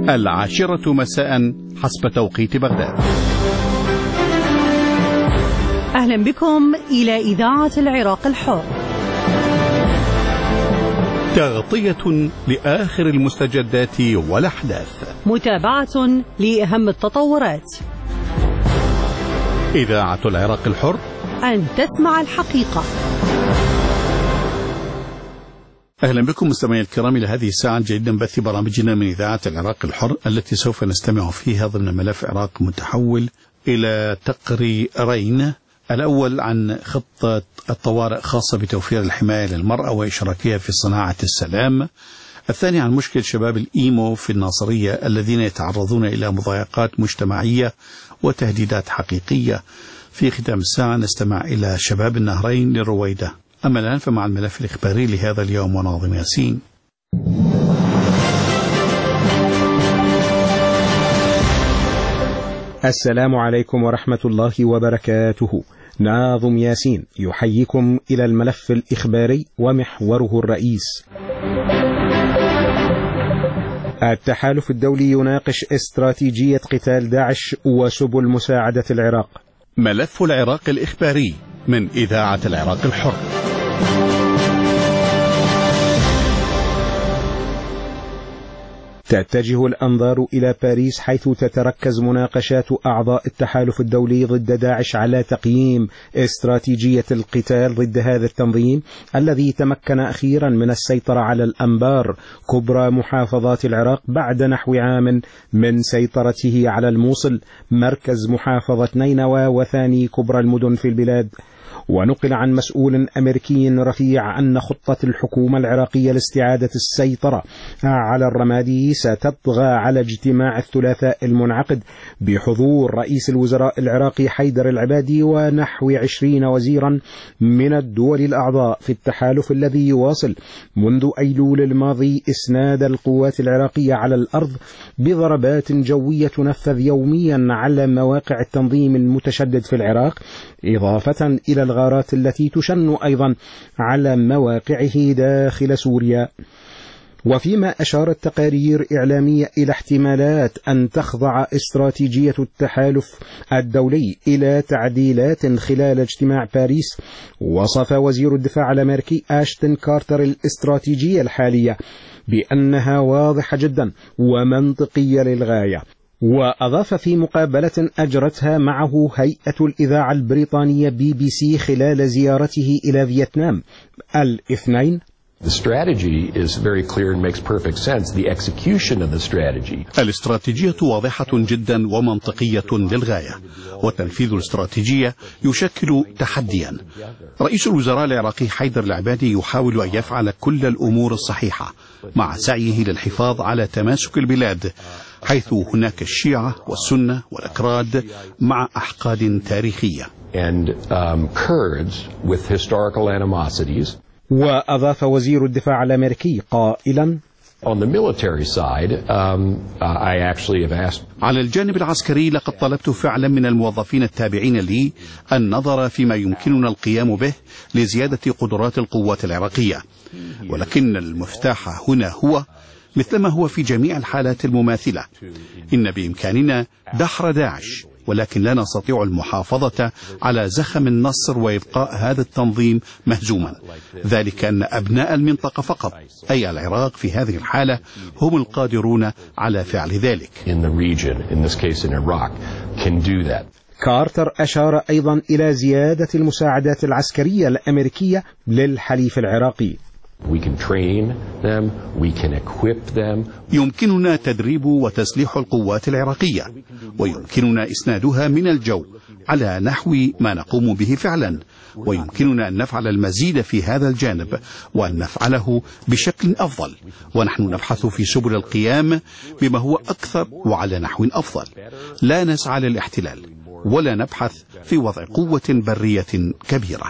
10 مساء حسب توقيت بغداد. أهلا بكم إلى إذاعة العراق الحر، تغطية لآخر المستجدات والأحداث، متابعة لأهم التطورات. إذاعة العراق الحر، أن تسمع الحقيقة. أهلا بكم مستمعي الكرام إلى هذه الساعة الجديدة من بث برامجنا من إذاعة العراق الحر، التي سوف نستمع فيها ضمن ملف عراق متحول إلى تقريرين. الأول عن خطة الطوارئ خاصة بتوفير الحماية للمرأة وإشراكها في صناعة السلام. الثاني عن مشكل شباب الإيمو في الناصرية الذين يتعرضون إلى مضايقات مجتمعية وتهديدات حقيقية. في ختام الساعة نستمع إلى شباب النهرين للرويدة. أما الآن فمع الملف الإخباري لهذا اليوم وناظم ياسين. السلام عليكم ورحمة الله وبركاته. ناظم ياسين يحييكم إلى الملف الإخباري ومحوره الرئيس. التحالف الدولي يناقش استراتيجية قتال داعش وسبل مساعدة العراق. ملف العراق الإخباري من إذاعة العراق الحر. تتجه الأنظار إلى باريس، حيث تتركز مناقشات أعضاء التحالف الدولي ضد داعش على تقييم استراتيجية القتال ضد هذا التنظيم الذي تمكن أخيرا من السيطرة على الأنبار كبرى محافظات العراق بعد نحو عام من سيطرته على الموصل مركز محافظة نينوى وثاني كبرى المدن في البلاد. ونقل عن مسؤول أمريكي رفيع أن خطة الحكومة العراقية لاستعادة السيطرة على الرمادي ستطغى على اجتماع الثلاثاء المنعقد بحضور رئيس الوزراء العراقي حيدر العبادي ونحو 20 وزيرا من الدول الأعضاء في التحالف الذي يواصل منذ أيلول الماضي إسناد القوات العراقية على الأرض بضربات جوية تنفذ يوميا على مواقع التنظيم المتشدد في العراق، إضافة إلى الغارات التي تشن أيضا على مواقعه داخل سوريا. وفيما أشارت تقارير إعلامية إلى احتمالات أن تخضع استراتيجية التحالف الدولي إلى تعديلات خلال اجتماع باريس، وصف وزير الدفاع الأمريكي أشتون كارتر الاستراتيجية الحالية بأنها واضحة جدا ومنطقية للغاية. وأضاف في مقابلة أجرتها معه هيئة الإذاعة البريطانية BBC خلال زيارته إلى فيتنام الاثنين: The strategy is very clear and makes perfect sense. The execution of the strategy. الاستراتيجية واضحة جدا ومنطقية للغاية، وتنفيذ الاستراتيجية يشكل تحديا. رئيس الوزراء العراقي حيدر العبادي يحاول أن يفعل كل الأمور الصحيحة مع سعيه للحفاظ على تماسك البلاد، حيث هناك الشيعة والسنة والأكراد مع أحقاد تاريخية. And Kurds with historical animosities. وأضاف وزير الدفاع الأمريكي قائلا: On the military side, I actually have asked. على الجانب العسكري لقد طلبت فعلا من الموظفين التابعين لي النظر فيما يمكننا القيام به لزيادة قدرات القوات العراقية، ولكن المفتاح هنا هو مثلما هو في جميع الحالات المماثلة، إن بإمكاننا دحر داعش، ولكن لا نستطيع المحافظة على زخم النصر وإبقاء هذا التنظيم مهزوما، ذلك أن أبناء المنطقة فقط أي العراق في هذه الحالة هم القادرون على فعل ذلك. كارتر أشار أيضا إلى زيادة المساعدات العسكرية الأمريكية للحليف العراقي. We can train them, we can equip them. يمكننا تدريب وتسليح القوات العراقية، ويمكننا إسنادها من الجو على نحو ما نقوم به فعلا، ويمكننا أن نفعل المزيد في هذا الجانب وأن نفعله بشكل أفضل، ونحن نبحث في سبل القيام بما هو أكثر وعلى نحو أفضل. لا نسعى للاحتلال ولا نبحث في وضع قوة برية كبيرة.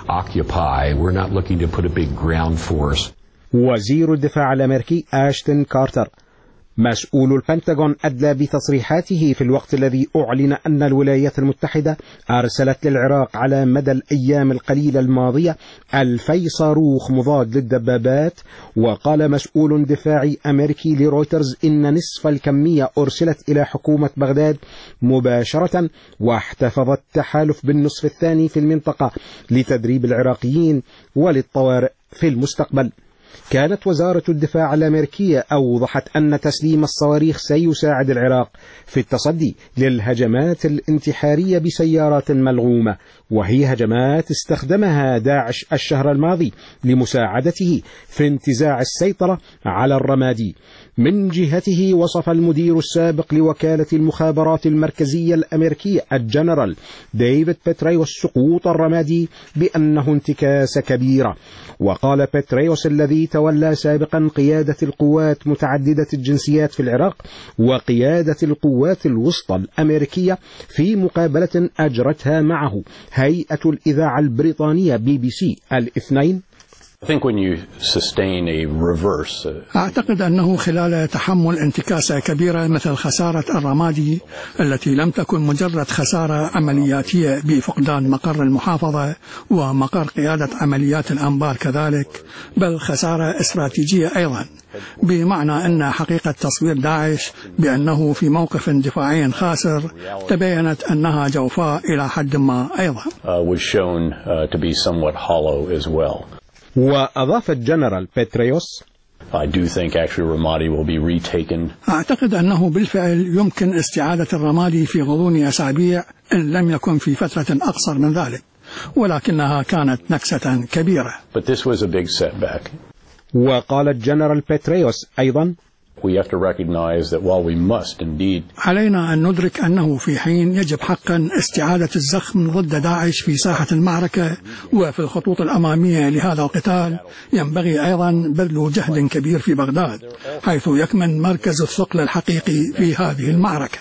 وزير الدفاع الأمريكي أشتون كارتر مسؤول البنتاغون أدلى بتصريحاته في الوقت الذي أعلن أن الولايات المتحدة أرسلت للعراق على مدى الأيام القليلة الماضية 2000 صاروخ مضاد للدبابات. وقال مسؤول دفاعي أمريكي لرويترز إن نصف الكمية أرسلت إلى حكومة بغداد مباشرة، واحتفظ التحالف بالنصف الثاني في المنطقة لتدريب العراقيين وللطوارئ في المستقبل. كانت وزارة الدفاع الأمريكية أوضحت أن تسليم الصواريخ سيساعد العراق في التصدي للهجمات الانتحارية بسيارات ملغومة، وهي هجمات استخدمها داعش الشهر الماضي لمساعدته في انتزاع السيطرة على الرمادي. من جهته وصف المدير السابق لوكالة المخابرات المركزية الأمريكية الجنرال ديفيد بيتريوس سقوط الرمادي بأنه انتكاسة كبيرة. وقال بيتريوس الذي تولى سابقا قيادة القوات متعددة الجنسيات في العراق وقيادة القوات الوسطى الأمريكية في مقابلة أجرتها معه هيئة الإذاعة البريطانية BBC الاثنين: أعتقد أنه خلال تحمل انتكاسة كبيرة مثل خسارة الرمادي التي لم تكن مجرد خسارة عملياتية بفقدان مقر المحافظة ومقر قيادة عمليات الأنبار كذلك، بل خسارة استراتيجية أيضا، بمعنى أن حقيقة تصوير داعش بأنه في موقف دفاعي خاسر تبينت أنها جوفاء إلى حد ما أيضا. وأضاف الجنرال بيتريوس: أعتقد أنه بالفعل يمكن استعادة الرمادي في غضون أسابيع إن لم يكن في فترة أقصر من ذلك، ولكنها كانت نكسة كبيرة. وقال الجنرال بيتريوس أيضا: علينا أن ندرك أنه في حين يجب حقا استعادة الزخم ضد داعش في ساحة المعركة وفي الخطوط الأمامية لهذا القتال، ينبغي أيضا بذل جهد كبير في بغداد حيث يكمن مركز الثقل الحقيقي في هذه المعركة.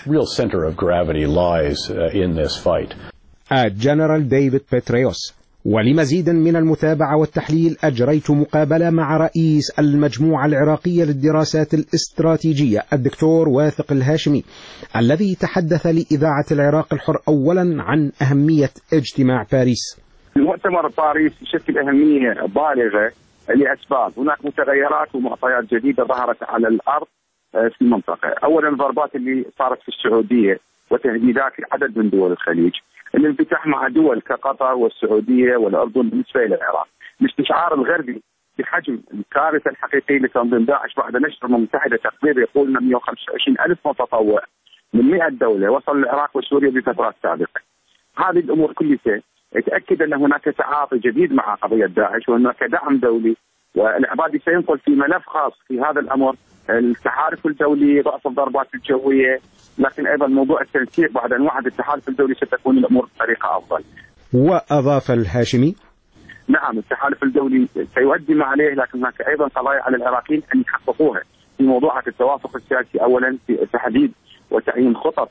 الجنرال ديفيد بيتريوس. ولمزيد من المتابعة والتحليل أجريت مقابلة مع رئيس المجموعة العراقية للدراسات الاستراتيجية الدكتور واثق الهاشمي، الذي تحدث لإذاعة العراق الحر أولا عن أهمية اجتماع باريس. المؤتمر باريس يشكل أهمية بالغة لأسباب. هناك متغيرات ومعطيات جديدة ظهرت على الأرض في المنطقة. أولا الضربات اللي صارت في السعودية وتهديدات لعدد من دول الخليج، الانفتاح مع دول كقطر والسعودية والأردن بالنسبة إلى العراق، الاستشعار الغربي بحجم الكارثة الحقيقية لتنظيم داعش بعد نشر الأمم المتحدة تقرير يقول أن 125 ألف متطوع من 100 دولة وصل العراق وسوريا بفترات سابقة. هذه الأمور كلها تأكد أن هناك تعاطي جديد مع قضية داعش وهناك دعم دولي، والعبادي سينقل في ملف خاص في هذا الأمر التحالف الدولي، ضعف الضربات الجوية، لكن أيضا موضوع التنسيق بعد أن وعد التحالف الدولي ستكون الأمور بطريقة أفضل. وأضاف الهاشمي: نعم التحالف الدولي سيؤدي ما عليه، لكن هناك أيضا قضايا على العراقيين أن يحققوها في موضوعات التوافق السياسي، أولا في تحديد وتعيين خطط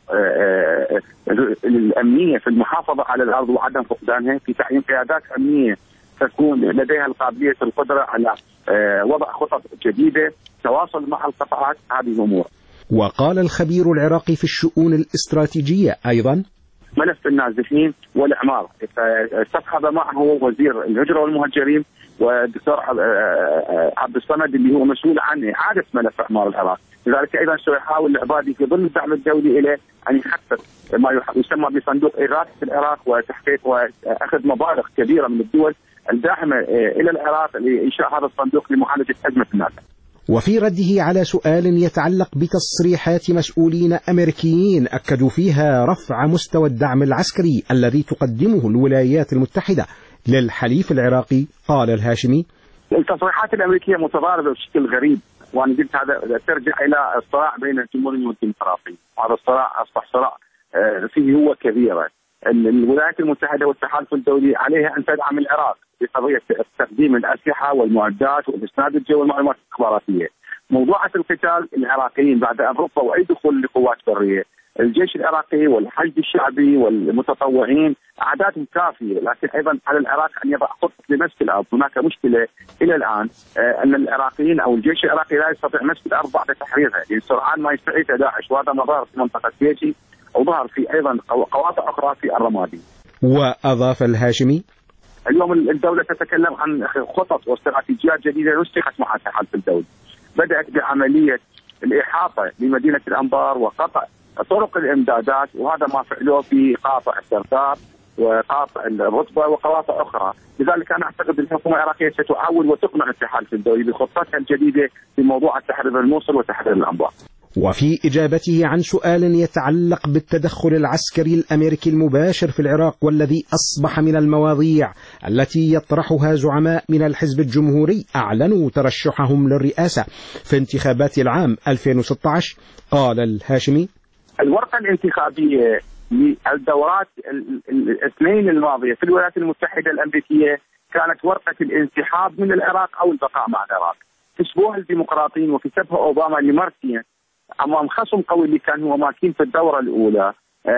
الأمنية في المحافظة على الأرض وعدم فقدانها، في تعيين قيادات أمنية تكون لديها القابلية القدرة على وضع خطط جديدة، تواصل مع القطاعات، هذه الأمور. وقال الخبير العراقي في الشؤون الاستراتيجية أيضا: ملف النازحين والإعمار تصحب معه وزير الهجرة والمهجرين والدكتور عبد الصمد اللي هو مسؤول عن إعادة ملف إعمار العراق، لذلك أيضا سيحاول العبادي في ظل الدعم الدولي إليه أن يخفف ما يسمى بصندوق إغاثة العراق وتحقيق وأخذ مبالغ كبيرة من الدول الداعمة إلى العراق لإنشاء هذا الصندوق لمعالجة أزمة النازح. وفي رده على سؤال يتعلق بتصريحات مسؤولين أمريكيين أكدوا فيها رفع مستوى الدعم العسكري الذي تقدمه الولايات المتحدة للحليف العراقي، قال الهاشمي: التصريحات الأمريكية متضاربة بشكل غريب، وأنا قلت هذا ترجع إلى الصراع بين الجمهوريين والديمقراطيين، هذا الصراع أصبح صراع فيه هو كبيرة. الولايات المتحدة والتحالف الدولي عليها أن تدعم العراق بقضية تقديم الأسلحة والمعدات والإسناد الجوي والمعلومات الاستخباراتية. موضوعة القتال العراقيين بعد أن رفضوا أي دخول لقوات برية الجيش العراقي والحشد الشعبي والمتطوعين أعدادهم كافية، لكن أيضا على العراق أن يضع خطة لمسك الأرض. هناك مشكلة إلى الآن أن العراقيين أو الجيش العراقي لا يستطيع مسك الأرض بعد تحريرها، يعني سرعان ما يستعيد داعش، وهذا ما ظهر في منطقة سيجي وظهر في أيضا قواطع أخرى في الرمادي. وأضاف الهاشمي: اليوم الدولة تتكلم عن خطط واستراتيجيات جديدة نسقت مع تحالف الدولي، بدأت بعملية الإحاطة لمدينة الأنبار وقطع طرق الإمدادات، وهذا ما فعلوه في قاطع السرداب وقاطع الرتبة وقواطع أخرى. لذلك أنا أعتقد الحكومة العراقية ستعول وتقنع التحالف الدولي بخطتها الجديدة في موضوع تحرير الموصل وتحرير الأنبار. وفي إجابته عن سؤال يتعلق بالتدخل العسكري الأمريكي المباشر في العراق والذي أصبح من المواضيع التي يطرحها زعماء من الحزب الجمهوري أعلنوا ترشحهم للرئاسة في انتخابات العام 2016، قال الهاشمي: الورقة الانتخابية للدورات الاثنين الماضية في الولايات المتحدة الأمريكية كانت ورقة الانسحاب من العراق أو البقاء مع العراق. كسبوها الديمقراطيين وكسبها أوباما لمرتين أمام خصم قوي اللي كان هو ماكين في الدورة الأولى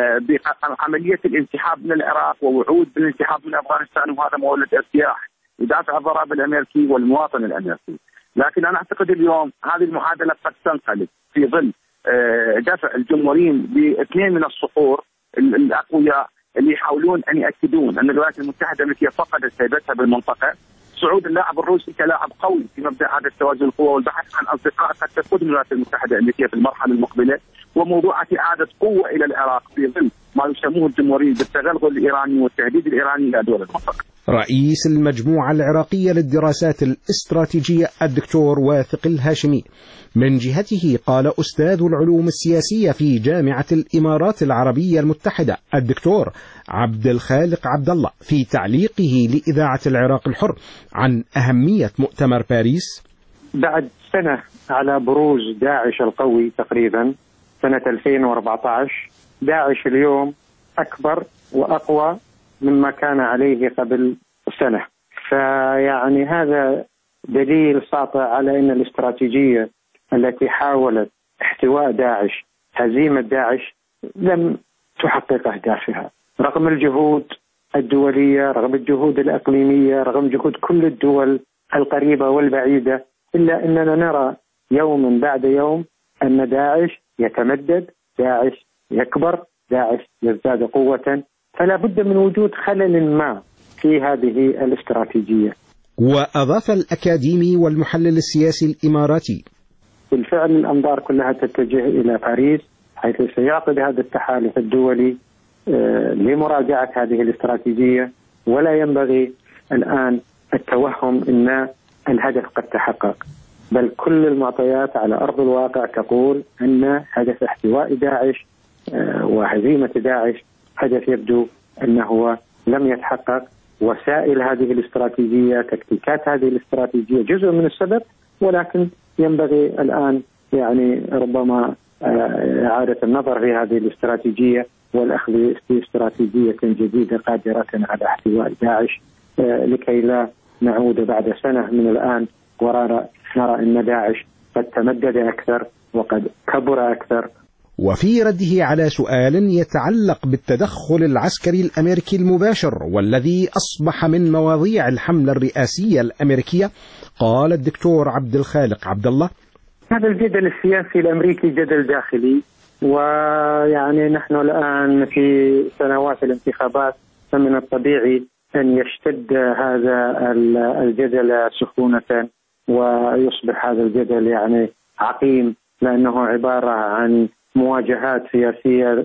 بعملية الانسحاب من العراق ووعود بالانسحاب من أفغانستان، وهذا مولد ارتياح يدافع الضرائب الأمريكي والمواطن الأمريكي. لكن أنا أعتقد اليوم هذه المعادلة قد تنقلب في ظل دفع الجمهوريين باثنين من الصقور الأقوياء اللي يحاولون أن يأكدون أن الولايات المتحدة الأمريكية فقدت هيبتها بالمنطقة. صعود اللاعب الروسي كلاعب قوي في مبدأ إعادة توازن القوى والبحث عن أصدقاء قد تقودهم الولايات المتحدة الأمريكية في المرحلة المقبلة، وموضوع إعادة قوة إلى العراق في ظل ما يسموه الجمهوريين بالتغلغل الإيراني والتهديد الإيراني إلى دول المنطقة. رئيس المجموعة العراقية للدراسات الاستراتيجية الدكتور واثق الهاشمي من جهته قال أستاذ العلوم السياسية في جامعة الإمارات العربية المتحدة الدكتور عبد الخالق عبد الله في تعليقه لإذاعة العراق الحر عن أهمية مؤتمر باريس: بعد سنة على بروز داعش القوي تقريبا سنة 2014، داعش اليوم أكبر وأقوى مما كان عليه قبل سنة. فيعني هذا دليل ساطع على أن الاستراتيجية التي حاولت احتواء داعش، هزيمة داعش، لم تحقق أهدافها رغم الجهود الدولية، رغم الجهود الإقليمية، رغم جهود كل الدول القريبة والبعيدة، إلا أننا نرى يوما بعد يوم أن داعش يتمدد، داعش يكبر، داعش يزداد قوة. فلا بد من وجود خلل ما في هذه الاستراتيجية. وأضاف الأكاديمي والمحلل السياسي الإماراتي: بالفعل الأنظار كلها تتجه إلى باريس، حيث سيعقد هذا التحالف الدولي لمراجعة هذه الاستراتيجية، ولا ينبغي الآن التوهم أن الهدف قد تحقق، بل كل المعطيات على أرض الواقع تقول أن هدف احتواء داعش وهزيمة داعش هدف يبدو أنه لم يتحقق. وسائل هذه الاستراتيجية، تكتيكات هذه الاستراتيجية جزء من السبب، ولكن ينبغي الآن يعني ربما إعادة النظر في هذه الاستراتيجية والأخذ في استراتيجية جديدة قادرة على احتواء داعش، لكي لا نعود بعد سنة من الآن ونرى أن داعش قد تمدد أكثر وقد كبر أكثر. وفي رده على سؤال يتعلق بالتدخل العسكري الأمريكي المباشر والذي أصبح من مواضيع الحملة الرئاسية الأمريكية، قال الدكتور عبد الخالق عبد الله: هذا الجدل السياسي الأمريكي جدل داخلي، ويعني نحن الآن في سنوات الانتخابات، فمن الطبيعي أن يشتد هذا الجدل سخونة ويصبح هذا الجدل يعني عقيم، لأنه عبارة عن مواجهات سياسية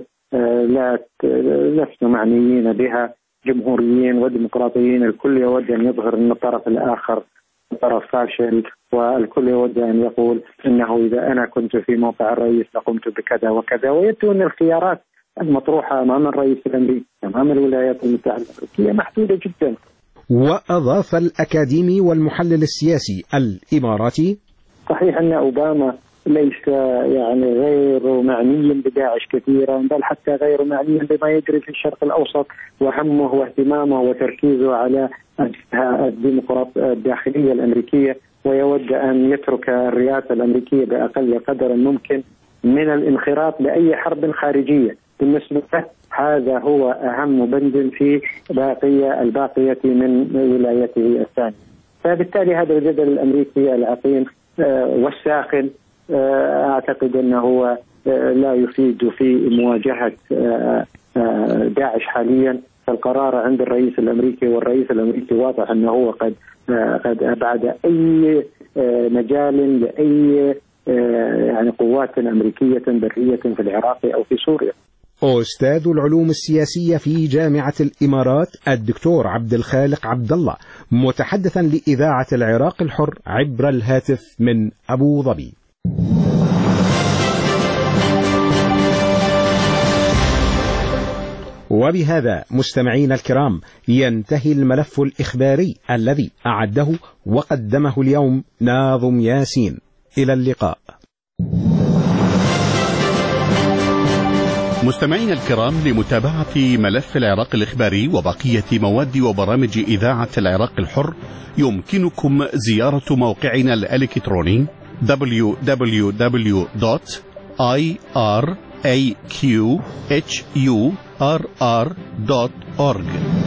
لسنا معنيين بها، جمهوريين وديمقراطيين، الكل يود أن يظهر أن الطرف الآخر طرف فاشل، والكل يود أن يقول إنه إذا أنا كنت في موقع الرئيس لقمت بكذا وكذا، ويبدو أن الخيارات المطروحة أمام الرئيس الأمريكي أمام الولايات المتحدة الأمريكية محدودة جدا. وأضاف الأكاديمي والمحلل السياسي الإماراتي: صحيح أن أوباما ليس يعني غير معني بداعش كثيرا، بل حتى غير معني بما يجري في الشرق الأوسط، وهمه واهتمامه وتركيزه على الديمقراطية الداخلية الأمريكية، ويود أن يترك الرئاسة الأمريكية بأقل قدر ممكن من الانخراط بأي حرب خارجية. بالنسبة له هذا هو أهم بند في الباقية من ولايته الثانية. فبالتالي هذا الجدل الأمريكي العقيم والساخن أعتقد أنه لا يفيد في مواجهة داعش حاليا. فالقرار عند الرئيس الأمريكي، والرئيس الأمريكي واضح أنه قد أبعد أي مجال لأي يعني قوات أمريكية برية في العراق أو في سوريا. أستاذ العلوم السياسية في جامعة الإمارات الدكتور عبد الخالق عبد الله، متحدثا لإذاعة العراق الحر عبر الهاتف من أبو ظبي. وبهذا مستمعينا الكرام ينتهي الملف الإخباري الذي أعده وقدمه اليوم ناظم ياسين. إلى اللقاء. مستمعينا الكرام، لمتابعة ملف العراق الإخباري وبقية مواد وبرامج إذاعة العراق الحر يمكنكم زيارة موقعنا الإلكتروني www.iraqhurr.org.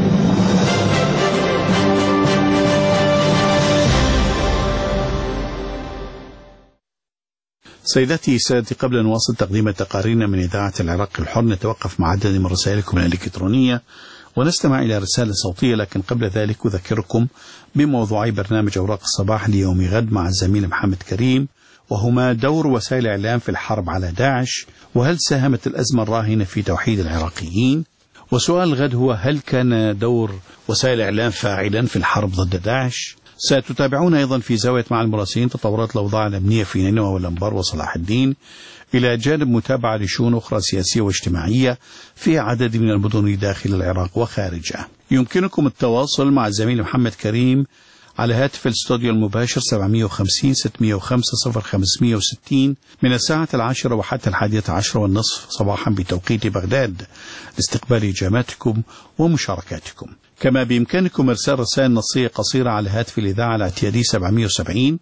سيداتي سادتي، قبل أن نواصل تقديم تقاريرنا من إذاعة العراق الحر نتوقف مع عدد من رسائلكم الإلكترونية ونستمع إلى رسالة صوتية. لكن قبل ذلك أذكركم بموضوعي برنامج أوراق الصباح ليوم غد مع الزميل محمد كريم، وهما دور وسائل الإعلام في الحرب على داعش، وهل ساهمت الأزمة الراهنة في توحيد العراقيين؟ وسؤال الغد هو هل كان دور وسائل الإعلام فاعلا في الحرب ضد داعش؟ ستتابعون أيضا في زاوية مع المراسلين تطورات الأوضاع الأمنية في نينوى والأنبار وصلاح الدين، إلى جانب متابعة لشؤون أخرى سياسية واجتماعية في عدد من المدن داخل العراق وخارجه. يمكنكم التواصل مع الزميل محمد كريم على هاتف الاستوديو المباشر 750 605 0560 من الساعة 10 وحتى 11:30 صباحا بتوقيت بغداد لاستقبال إجاباتكم ومشاركاتكم. كما بإمكانكم إرسال رسائل نصية قصيرة على هاتف الإذاعة الاعتيادي 770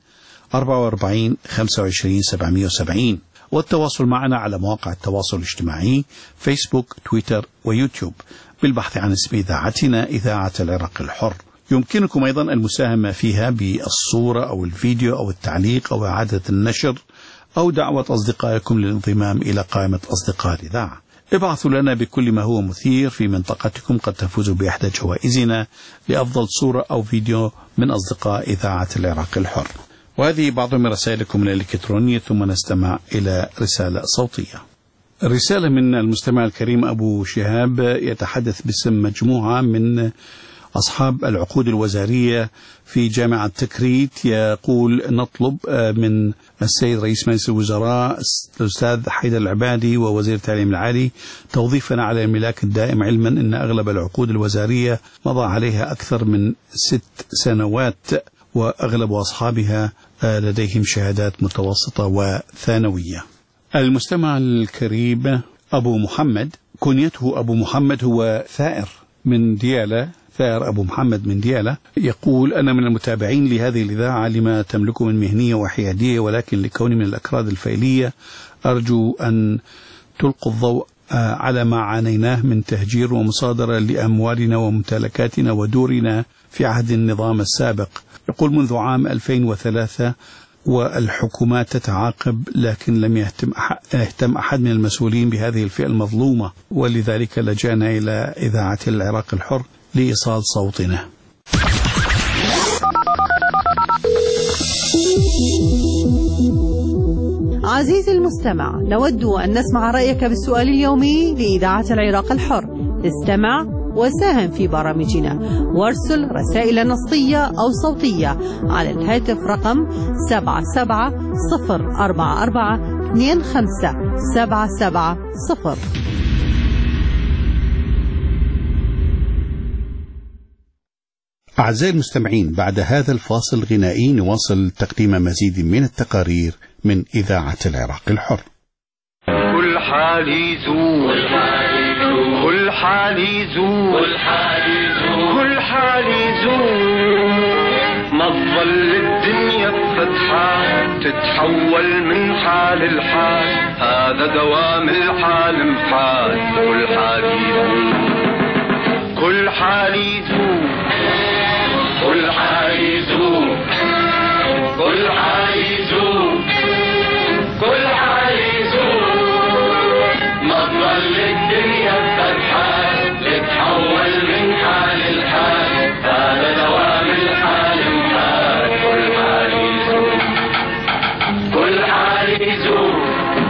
44 25 770، والتواصل معنا على مواقع التواصل الاجتماعي فيسبوك، تويتر ويوتيوب بالبحث عن اسم إذاعتنا إذاعة العراق الحر. يمكنكم أيضا المساهمة فيها بالصورة أو الفيديو أو التعليق أو إعادة النشر أو دعوة أصدقائكم للانضمام إلى قائمة أصدقاء الإذاعة. ابعثوا لنا بكل ما هو مثير في منطقتكم، قد تفوزوا بإحدى جوائزنا لأفضل صورة أو فيديو من أصدقاء إذاعة العراق الحر. وهذه بعض من رسائلكم الإلكترونية، ثم نستمع إلى رسالة صوتية. الرسالة من المستمع الكريم أبو شهاب يتحدث باسم مجموعة من أصحاب العقود الوزارية في جامعة تكريت. يقول نطلب من السيد رئيس مجلس الوزراء الأستاذ حيدر العبادي ووزير التعليم العالي توظيفنا على الملاك الدائم، علما أن أغلب العقود الوزارية مضى عليها أكثر من 6 سنوات، وأغلب أصحابها لديهم شهادات متوسطة وثانوية. المستمع الكريم أبو محمد، كنيته أبو محمد، هو ثائر من ديالى، ثائر أبو محمد من ديالى، يقول أنا من المتابعين لهذه الإذاعة لما تملكه من مهنية وحيادية، ولكن لكوني من الأكراد الفيلية أرجو أن تلقوا الضوء على ما عانيناه من تهجير ومصادرة لأموالنا وممتلكاتنا ودورنا في عهد النظام السابق. يقول منذ عام 2003 والحكومات تتعاقب، لكن لم يهتم أحد من المسؤولين بهذه الفئة المظلومة، ولذلك لجأنا إلى إذاعة العراق الحر لإيصال صوتنا. عزيزي المستمع، نود أن نسمع رأيك بالسؤال اليومي لإذاعة العراق الحر. استمع وساهم في برامجنا وارسل رسائل نصية أو صوتية على الهاتف رقم 77044257770. أعزائي المستمعين، بعد هذا الفاصل الغنائي نواصل تقديم مزيد من التقارير من إذاعة العراق الحر. كل حالي زور، كل حالي زور، كل حالي زور، ما تظل الدنيا بفتحة تتحول من حال لحال، هذا دوام الحال محال كل حال يزول كل حال يزول كل حال يزول كل حال يزول كل حال يزول ما تضل الدنيا بفتحة تتحول من حال لحال هذا دوام الحال محال كل حال يزول كل حال يزول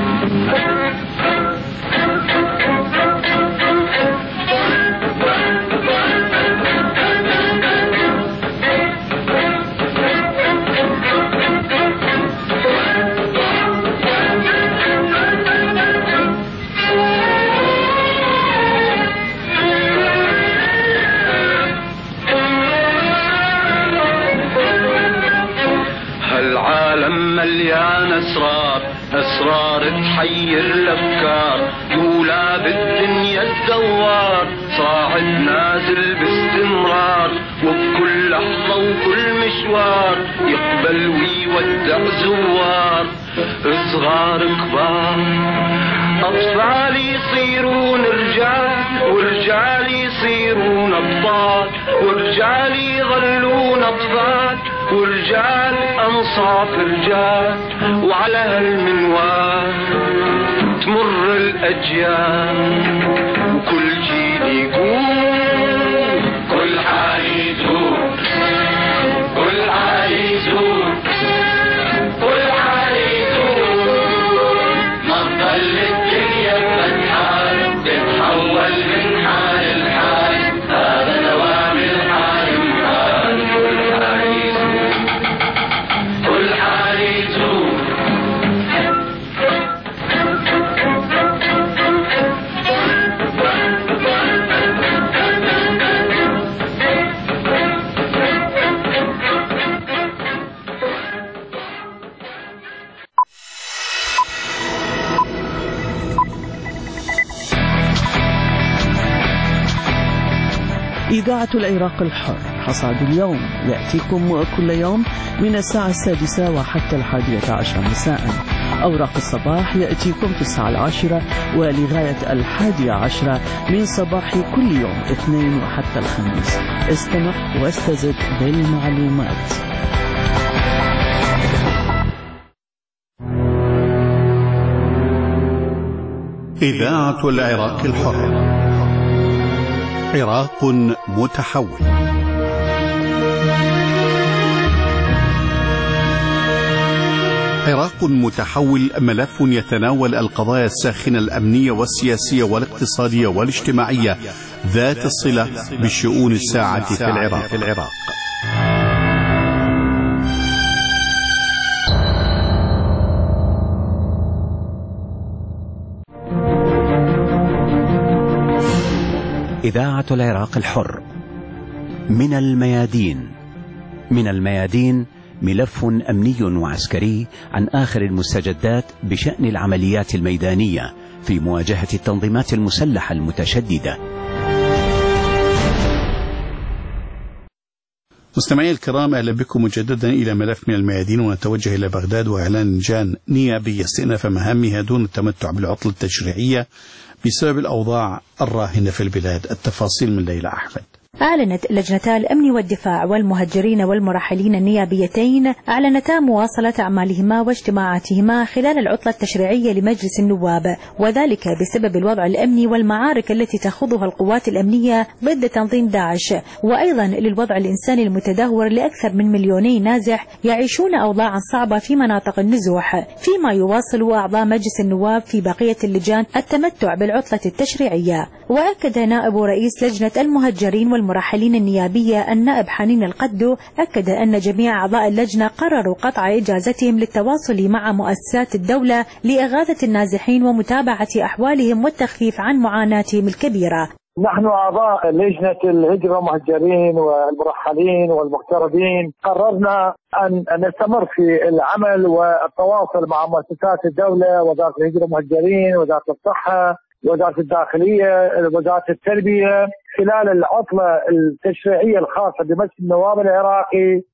مليان أسرار تحير الأفكار يولى بالدنيا الدوار صاعد نازل باستمرار وبكل لحظة وكل مشوار يقبل ويودع زوار صغار كبار أطفال يصيرون رجال ورجال يصيرون أبطال ورجال يظلون أطفال ورجال أنصاف رجال وعلى هالمنوال تمر الأجيال وكل جيل يقول كل حال يزول كل حال يزول كل حال يزول ما تضل الدنيا بفتحة تتحول من حال لحال هذا دوام الحال محال كل حال يزول كل حال يزول إذاعة العراق الحر حصاد اليوم يأتيكم كل يوم من الساعة 6 وحتى 11 مساء. أوراق الصباح يأتيكم في الساعة 10 ولغاية 11 من صباح كل يوم اثنين وحتى الخميس. استمع واستزد بالمعلومات. إذاعة العراق الحر. عراق متحول. عراق متحول ملف يتناول القضايا الساخنة الأمنية والسياسية والاقتصادية والاجتماعية ذات الصلة بالشؤون الساعة في العراق. إذاعة العراق الحر. من الميادين ملف أمني وعسكري عن آخر المستجدات بشأن العمليات الميدانية في مواجهة التنظيمات المسلحة المتشددة. مستمعي الكرام، أهلا بكم مجددا إلى ملف من الميادين، ونتوجه إلى بغداد وإعلان لجان نيابية استئناف مهامها دون التمتع بالعطلة التشريعية بسبب الأوضاع الراهنة في البلاد. التفاصيل من ليلى أحمد. أعلنت لجنتا الأمن والدفاع والمهجرين والمرحلين النيابيتين أعلنتا مواصلة أعمالهما واجتماعاتهما خلال العطلة التشريعية لمجلس النواب، وذلك بسبب الوضع الأمني والمعارك التي تخوضها القوات الأمنية ضد تنظيم داعش، وأيضا للوضع الإنساني المتدهور لأكثر من 2 مليون نازح يعيشون أوضاعا صعبة في مناطق النزوح، فيما يواصل أعضاء مجلس النواب في بقية اللجان التمتع بالعطلة التشريعية. وأكد نائب رئيس لجنة المهجرين والمرحلين النيابية النائب حنين القدو أكد أن جميع أعضاء اللجنة قرروا قطع إجازتهم للتواصل مع مؤسسات الدولة لإغاثة النازحين ومتابعة أحوالهم والتخفيف عن معاناتهم الكبيرة. نحن أعضاء لجنة الهجرة والمهجرين والمرحلين والمغتربين قررنا أن نستمر في العمل والتواصل مع مؤسسات الدولة، وزارة الهجرة والمهجرين، وزارة الصحة، وزارة الداخلية، وزارة التربية، خلال العطلة التشريعية الخاصة بمجلس النواب العراقي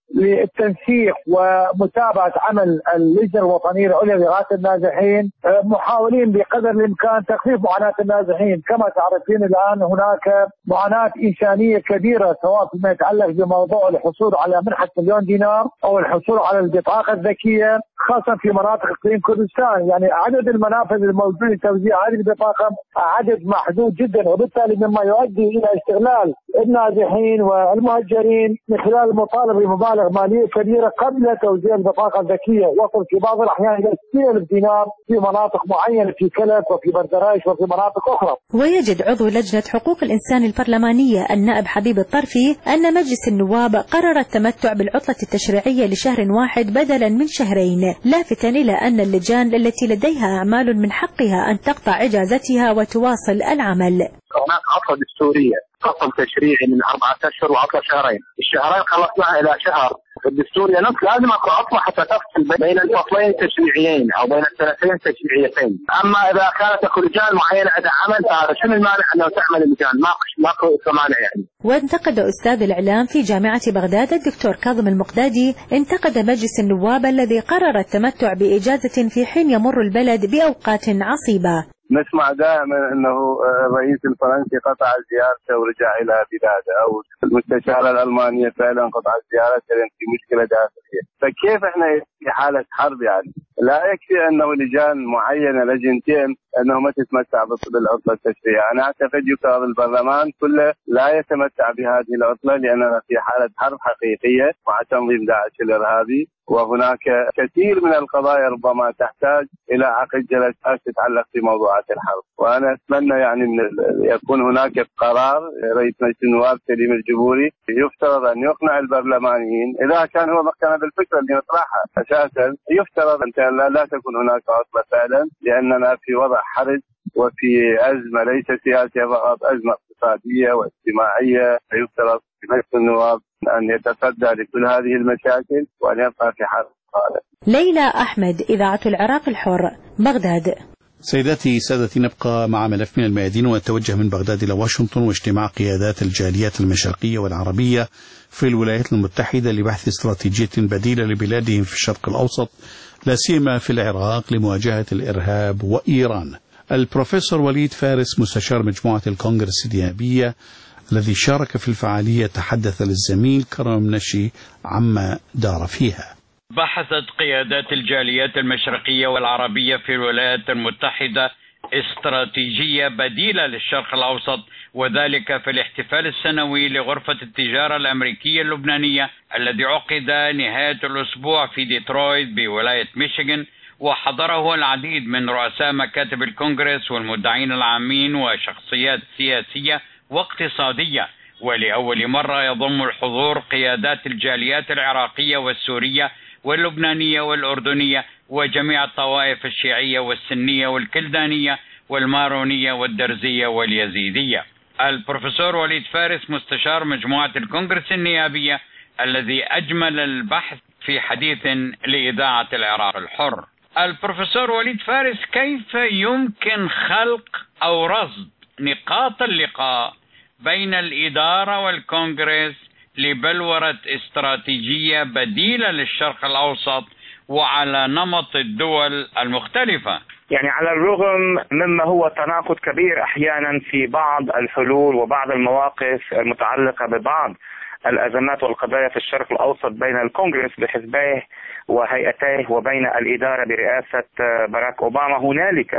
للتنسيق ومتابعة عمل اللجنة الوطنية العليا لإغاثة النازحين، محاولين بقدر الإمكان تخفيف معاناة النازحين. كما تعرفين الآن هناك معاناة إنسانية كبيرة، سواء فيما يتعلق بموضوع الحصول على منحة مليون دينار أو الحصول على البطاقة الذكية، خاصة في مناطق إقليم كردستان. يعني عدد المنافذ الموجودة لتوزيع هذه البطاقة عدد محدود جدا، وبالتالي مما يؤدي إلى استغلال النازحين والمهجرين من خلال المطالبة بمبالغ مالية كبيرة قبل توزيع البطاقة الذكية، وصل في بعض الأحيان إلى 60,000 دينار في مناطق معينة في كلك وفي بردرايش وفي مناطق أخرى. ويجد عضو لجنة حقوق الإنسان البرلمانية النائب حبيب الطرفي أن مجلس النواب قرر التمتع بالعطلة التشريعية لشهر واحد بدلا من شهرين، لافتا إلى أن اللجان التي لديها أعمال من حقها أن تقطع إجازتها وتواصل العمل. هناك عطلة دستورية، فصل تشريعي من 4 أشهر وعطلة شهرين، الشهرين خلصناها إلى شهر. الدستور ينص لازم اكو عطلة حتى تفصل بين الفصلين التشريعيين او بين السنتين التشريعيتين. اما اذا كانت اكو لجان معينة عندها عمل، فهذا شنو المانع انه تعمل اللجان؟ ماكو مانع يعني. وانتقد أستاذ الإعلام في جامعة بغداد الدكتور كاظم المقدادي انتقد مجلس النواب الذي قرر التمتع بإجازة في حين يمر البلد بأوقات عصيبة. نسمع دائما انه الرئيس الفرنسي قطع زيارته ورجع الى بلاده، او المستشارة الالمانية فعلا قطعت زيارته لان في مشكلة داخلية. فكيف احنا في حالة حرب؟ يعني لا يكفي انه لجان معينة لجنتين انه ما تتمتع بالعطلة التشريعية. انا اعتقد يفترض البرلمان كله لا يتمتع بهذه العطلة لاننا في حالة حرب حقيقية مع تنظيم داعش الارهابي، وهناك كثير من القضايا ربما تحتاج إلى عقد جلسات تتعلق في موضوعات الحرب. وأنا أتمنى يعني أن يكون هناك قرار رئيس مجلس النواب سليم الجبوري يفترض أن يقنع البرلمانيين إذا كان هو مقتنع بالفكرة اللي نطرحها أساسا، يفترض أن لا تكون هناك عطلة فعلا، لأننا في وضع حرج وفي أزمة ليس سياسية فقط، أزمة اقتصادية واجتماعية. يفترض في مجلس النواب أن يتصدى لكل هذه المشاكل وأن يبقى في حرب قادم. ليلى أحمد، إذاعة العراق الحر، بغداد. سيداتي سادتي، نبقى مع ملف من الميادين ونتوجه من بغداد إلى واشنطن واجتماع قيادات الجاليات المشرقية والعربية في الولايات المتحدة لبحث استراتيجية بديلة لبلادهم في الشرق الأوسط، لا سيما في العراق لمواجهة الإرهاب وإيران. البروفيسور وليد فارس مستشار مجموعة الكونغرس النيابية الذي شارك في الفعالية تحدث للزميل كرم منشي عما دار فيها. بحثت قيادات الجاليات المشرقية والعربية في الولايات المتحدة استراتيجية بديلة للشرق الأوسط، وذلك في الاحتفال السنوي لغرفة التجارة الأمريكية اللبنانية الذي عقد نهاية الأسبوع في ديترويت بولاية ميشيغان، وحضره العديد من رؤساء مكاتب الكونغرس والمدعين العامين وشخصيات سياسية واقتصادية. ولأول مرة يضم الحضور قيادات الجاليات العراقية والسورية واللبنانية والأردنية وجميع الطوائف الشيعية والسنية والكلدانية والمارونية والدرزية واليزيدية. البروفيسور وليد فارس مستشار مجموعة الكونغرس النيابية الذي أجمل البحث في حديث لإذاعة العراق الحر. البروفيسور وليد فارس، كيف يمكن خلق أو رصد نقاط اللقاء بين الإدارة والكونغرس لبلورة استراتيجية بديلة للشرق الأوسط وعلى نمط الدول المختلفة؟ يعني على الرغم مما هو تناقض كبير أحيانا في بعض الحلول وبعض المواقف المتعلقة ببعض الأزمات والقضايا في الشرق الأوسط بين الكونغرس بحزبيه وهيئتيه وبين الإدارة برئاسة باراك أوباما، هنالك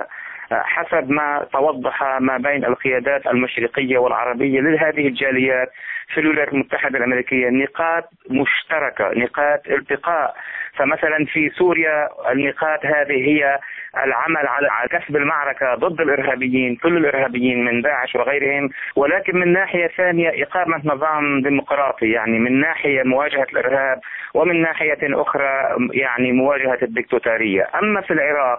حسب ما توضح ما بين القيادات المشرقية والعربية لهذه الجاليات في الولايات المتحدة الأمريكية نقاط مشتركة، نقاط التقاء. فمثلا في سوريا النقاط هذه هي العمل على كسب المعركة ضد الإرهابيين، كل الإرهابيين من داعش وغيرهم، ولكن من ناحية ثانية إقامة نظام ديمقراطي، يعني من ناحية مواجهة الإرهاب ومن ناحية أخرى يعني مواجهة الدكتاتورية. أما في العراق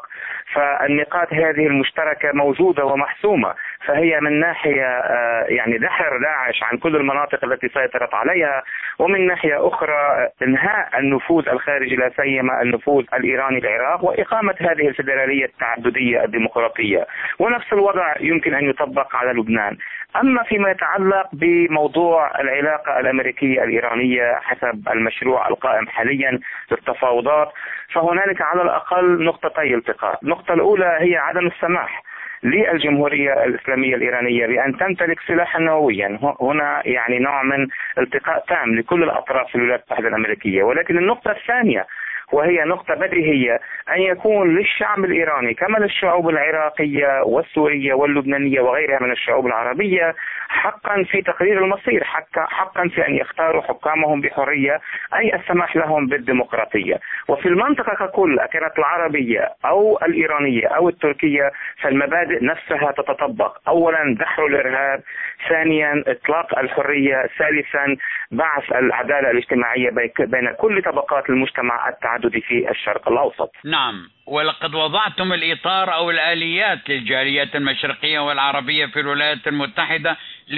فالنقاط هذه المشتركة موجودة ومحسومة، فهي من ناحية يعني دحر داعش عن كل المناطق التي سيطرت عليها، ومن ناحية أخرى إنهاء النفوذ الخارجي لا سيما النفوذ الإيراني العراق وإقامة هذه الفيدرالية التعددية الديمقراطية. ونفس الوضع يمكن أن يطبق على لبنان. أما فيما يتعلق بموضوع العلاقة الأمريكية الإيرانية حسب المشروع القائم حاليا للتفاوضات، فهنالك على الأقل نقطتي التقاء. النقطة الأولى هي عدم السماح للجمهورية الإسلامية الإيرانية بأن تمتلك سلاحا نوويا. هنا يعني نوع من التقاء تام لكل الأطراف في الولايات المتحدة الأمريكية. ولكن النقطة الثانية وهي نقطة بديهية، أن يكون للشعب الإيراني كما للشعوب العراقية والسورية واللبنانية وغيرها من الشعوب العربية حقا في تقرير المصير، حقا في أن يختاروا حكامهم بحرية، أي السماح لهم بالديمقراطية. وفي المنطقة ككل كانت العربية أو الإيرانية أو التركية، فالمبادئ نفسها تتطبق. أولا دحر الإرهاب، ثانيا إطلاق الحرية، ثالثا بعث العدالة الاجتماعية بين كل طبقات المجتمع التعددي في الشرق الأوسط. نعم، ولقد وضعتم الإطار أو الآليات للجاليات المشرقية والعربية في الولايات المتحدة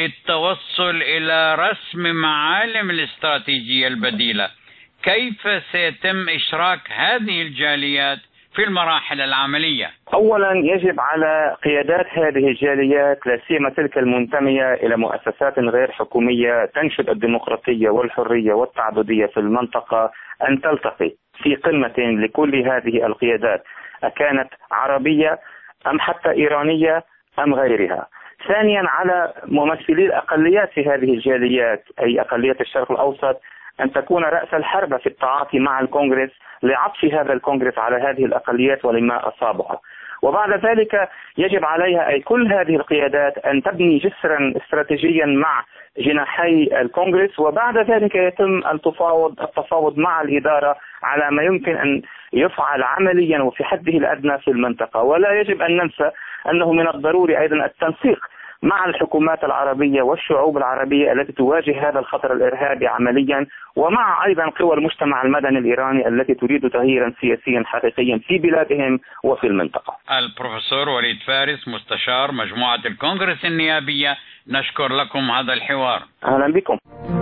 للتوصل إلى رسم معالم الاستراتيجية البديلة. كيف سيتم إشراك هذه الجاليات في المراحل العملية؟ أولا يجب على قيادات هذه الجاليات، لا سيما تلك المنتمية إلى مؤسسات غير حكومية تنشد الديمقراطية والحرية والتعددية في المنطقة، أن تلتقي في قمة لكل هذه القيادات، أكانت عربية أم حتى إيرانية أم غيرها. ثانيا على ممثلي الأقليات في هذه الجاليات، أي أقلية الشرق الأوسط، أن تكون رأس الحربة في التعاطي مع الكونغرس لعطف هذا الكونغرس على هذه الأقليات ولما أصابها. وبعد ذلك يجب عليها أي كل هذه القيادات أن تبني جسرا استراتيجيا مع جناحي الكونغرس، وبعد ذلك يتم التفاوض مع الإدارة على ما يمكن أن يفعل عمليا وفي حده الأدنى في المنطقة. ولا يجب أن ننسى أنه من الضروري أيضا التنسيق مع الحكومات العربية والشعوب العربية التي تواجه هذا الخطر الإرهابي عمليا، ومع أيضا قوى المجتمع المدني الإيراني التي تريد تغييرا سياسيا حقيقيا في بلادهم وفي المنطقة. البروفيسور وليد فارس، مستشار مجموعة الكونغرس النيابية، نشكر لكم هذا الحوار. أهلا بكم.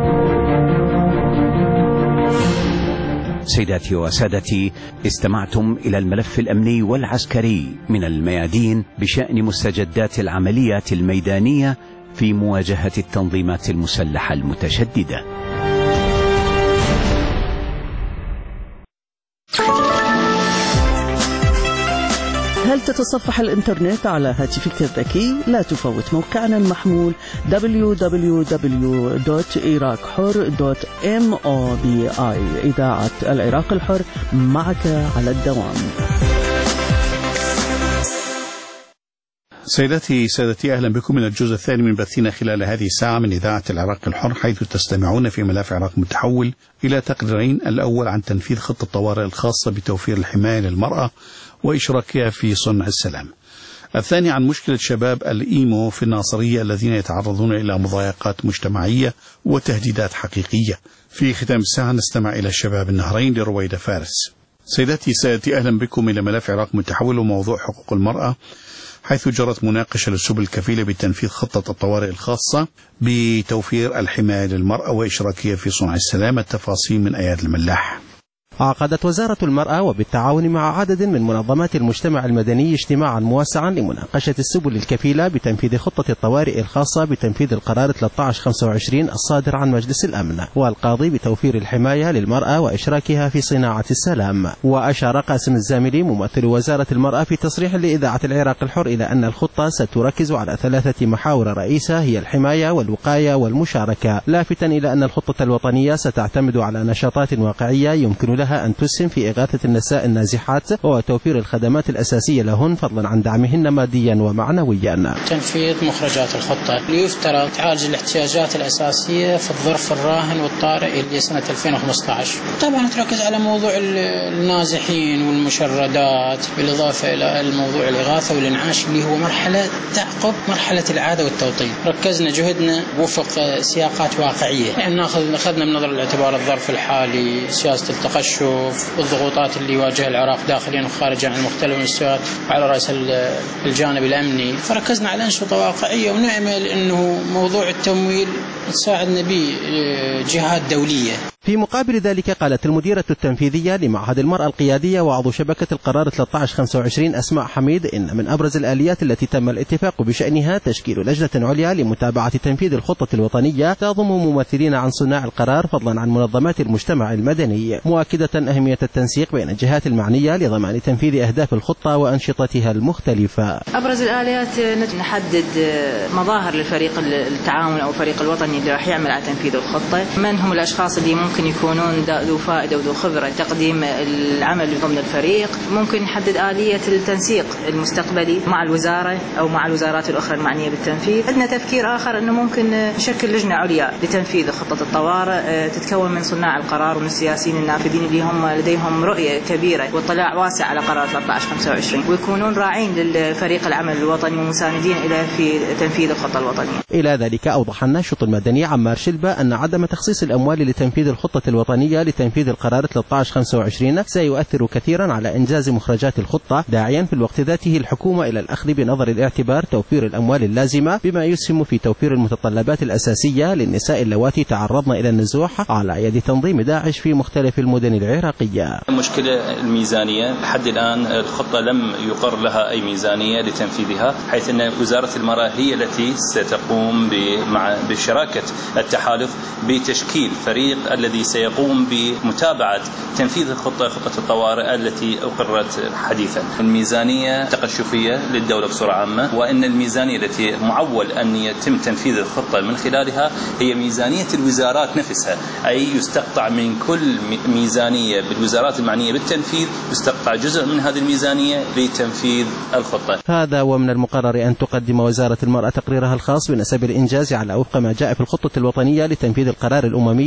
سيداتي وسادتي، استمعتم إلى الملف الأمني والعسكري من الميادين بشأن مستجدات العمليات الميدانية في مواجهة التنظيمات المسلحة المتشددة. هل تتصفح الإنترنت على هاتفك الذكي؟ لا تفوت موقعنا المحمول www.iraqhur.mobi. إذاعة العراق الحر، معك على الدوام. سادتي أهلا بكم من الجزء الثاني من بثنا خلال هذه الساعة من إذاعة العراق الحر، حيث تستمعون في ملف عراق متحول إلى تقريرين: الأول عن تنفيذ خطة الطوارئ الخاصة بتوفير الحماية للمرأة وإشراكها في صنع السلام. الثاني عن مشكلة شباب الإيمو في الناصرية الذين يتعرضون إلى مضايقات مجتمعية وتهديدات حقيقية. في ختام الساعة نستمع إلى الشباب النهرين لرويدة فارس. سادتي أهلا بكم إلى ملف عراق متحول وموضوع حقوق المرأة، حيث جرت مناقشة للسبل الكفيلة بتنفيذ خطة الطوارئ الخاصة بتوفير الحماية للمرأة وإشراكها في صنع السلام. التفاصيل من أياد الملاح. عقدت وزارة المرأة وبالتعاون مع عدد من منظمات المجتمع المدني اجتماعا موسعا لمناقشة السبل الكفيلة بتنفيذ خطة الطوارئ الخاصة بتنفيذ القرار 1325 الصادر عن مجلس الأمن والقاضي بتوفير الحماية للمرأة وإشراكها في صناعة السلام. وأشار قاسم الزاملي ممثل وزارة المرأة في تصريح لإذاعة العراق الحر إلى أن الخطة ستركز على 3 محاور رئيسة هي الحماية والوقاية والمشاركة، لافتا إلى أن الخطة الوطنية ستعتمد على نشاطات واقعية يمكن لها أن تسهم في إغاثة النساء النازحات وتوفير الخدمات الأساسية لهن، فضلا عن دعمهن ماديا ومعنويا. تنفيذ مخرجات الخطة ليفترض تعالج الاحتياجات الأساسية في الظرف الراهن والطارئ اللي سنة 2015. طبعا تركز على موضوع النازحين والمشردات، بالإضافة إلى الموضوع الإغاثة والإنعاش اللي هو مرحلة تعقب مرحلة العادة والتوطين. ركزنا جهدنا وفق سياقات واقعية، يعني أخذنا من نظر الاعتبار الظرف الحالي، سياسة التقشف والضغوطات اللي يواجهها العراق داخليا وخارجا عن مختلف المستويات على رأس الجانب الأمني، فركزنا على أنشطة واقعية، ونأمل أنه موضوع التمويل تساعدنا به جهات دولية. في مقابل ذلك قالت المديرة التنفيذية لمعهد المرأة القيادية وعضو شبكة القرار 1325 أسماء حميد إن من أبرز الآليات التي تم الاتفاق بشأنها تشكيل لجنة عليا لمتابعة تنفيذ الخطة الوطنية تضم ممثلين عن صناع القرار فضلا عن منظمات المجتمع المدني، مؤكدة أهمية التنسيق بين الجهات المعنية لضمان تنفيذ أهداف الخطة وأنشطتها المختلفة. أبرز الآليات نحدد مظاهر للفريق التعاون أو الفريق الوطني اللي راح يعمل على تنفيذ الخطة، من هم الأشخاص اللي ممكن يكونون ذو فائدة وذو خبرة تقديم العمل ضمن الفريق. ممكن نحدد آلية التنسيق المستقبلي مع الوزارة أو مع الوزارات الأخرى المعنية بالتنفيذ. عندنا تفكير آخر أنه ممكن نشكل لجنة عليا لتنفيذ خطة الطوارئ تتكون من صناع القرار ومن السياسيين النافذين اللي هم لديهم رؤية كبيرة واطلاع واسع على قرار 1325 ويكونون راعين للفريق العمل الوطني ومساندين إليه في تنفيذ الخطة الوطنية. إلى ذلك أوضح الناشط المدني عمار شلبة أن عدم تخصيص الأموال لتنفيذ الخطة الوطنية لتنفيذ القرار 1325 سيؤثر كثيرا على إنجاز مخرجات الخطة، داعيا في الوقت ذاته الحكومة إلى الأخذ بنظر الاعتبار توفير الأموال اللازمة بما يسهم في توفير المتطلبات الأساسية للنساء اللواتي تعرضن إلى النزوح على يد تنظيم داعش في مختلف المدن العراقية. المشكلة الميزانية، لحد الآن الخطة لم يقر لها أي ميزانية لتنفيذها، حيث أن وزارة المرأة هي التي ستقوم بشراكة التحالف بتشكيل فريق الذي سيقوم بمتابعة تنفيذ خطة الطوارئ التي أقرت حديثا. الميزانية تقشفية للدولة بصورة عامة، وأن الميزانية التي معول أن يتم تنفيذ الخطة من خلالها هي ميزانية الوزارات نفسها، أي يستقطع من كل ميزانية بالوزارات المعنية بالتنفيذ يستقطع جزء من هذه الميزانية لتنفيذ الخطة. هذا ومن المقرر أن تقدم وزارة المرأة تقريرها الخاص بنسب الإنجاز على وفق ما جاء في الخطة الوطنية لتنفيذ القرار الأممي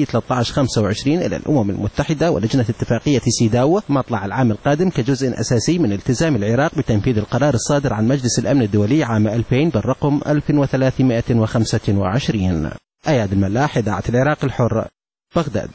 1325 إلى الأمم المتحدة ولجنة اتفاقية سيداو مطلع العام القادم كجزء أساسي من التزام العراق بتنفيذ القرار الصادر عن مجلس الأمن الدولي عام 2000 بالرقم 1325. أياد الملاح، إذاعة العراق الحر، بغداد.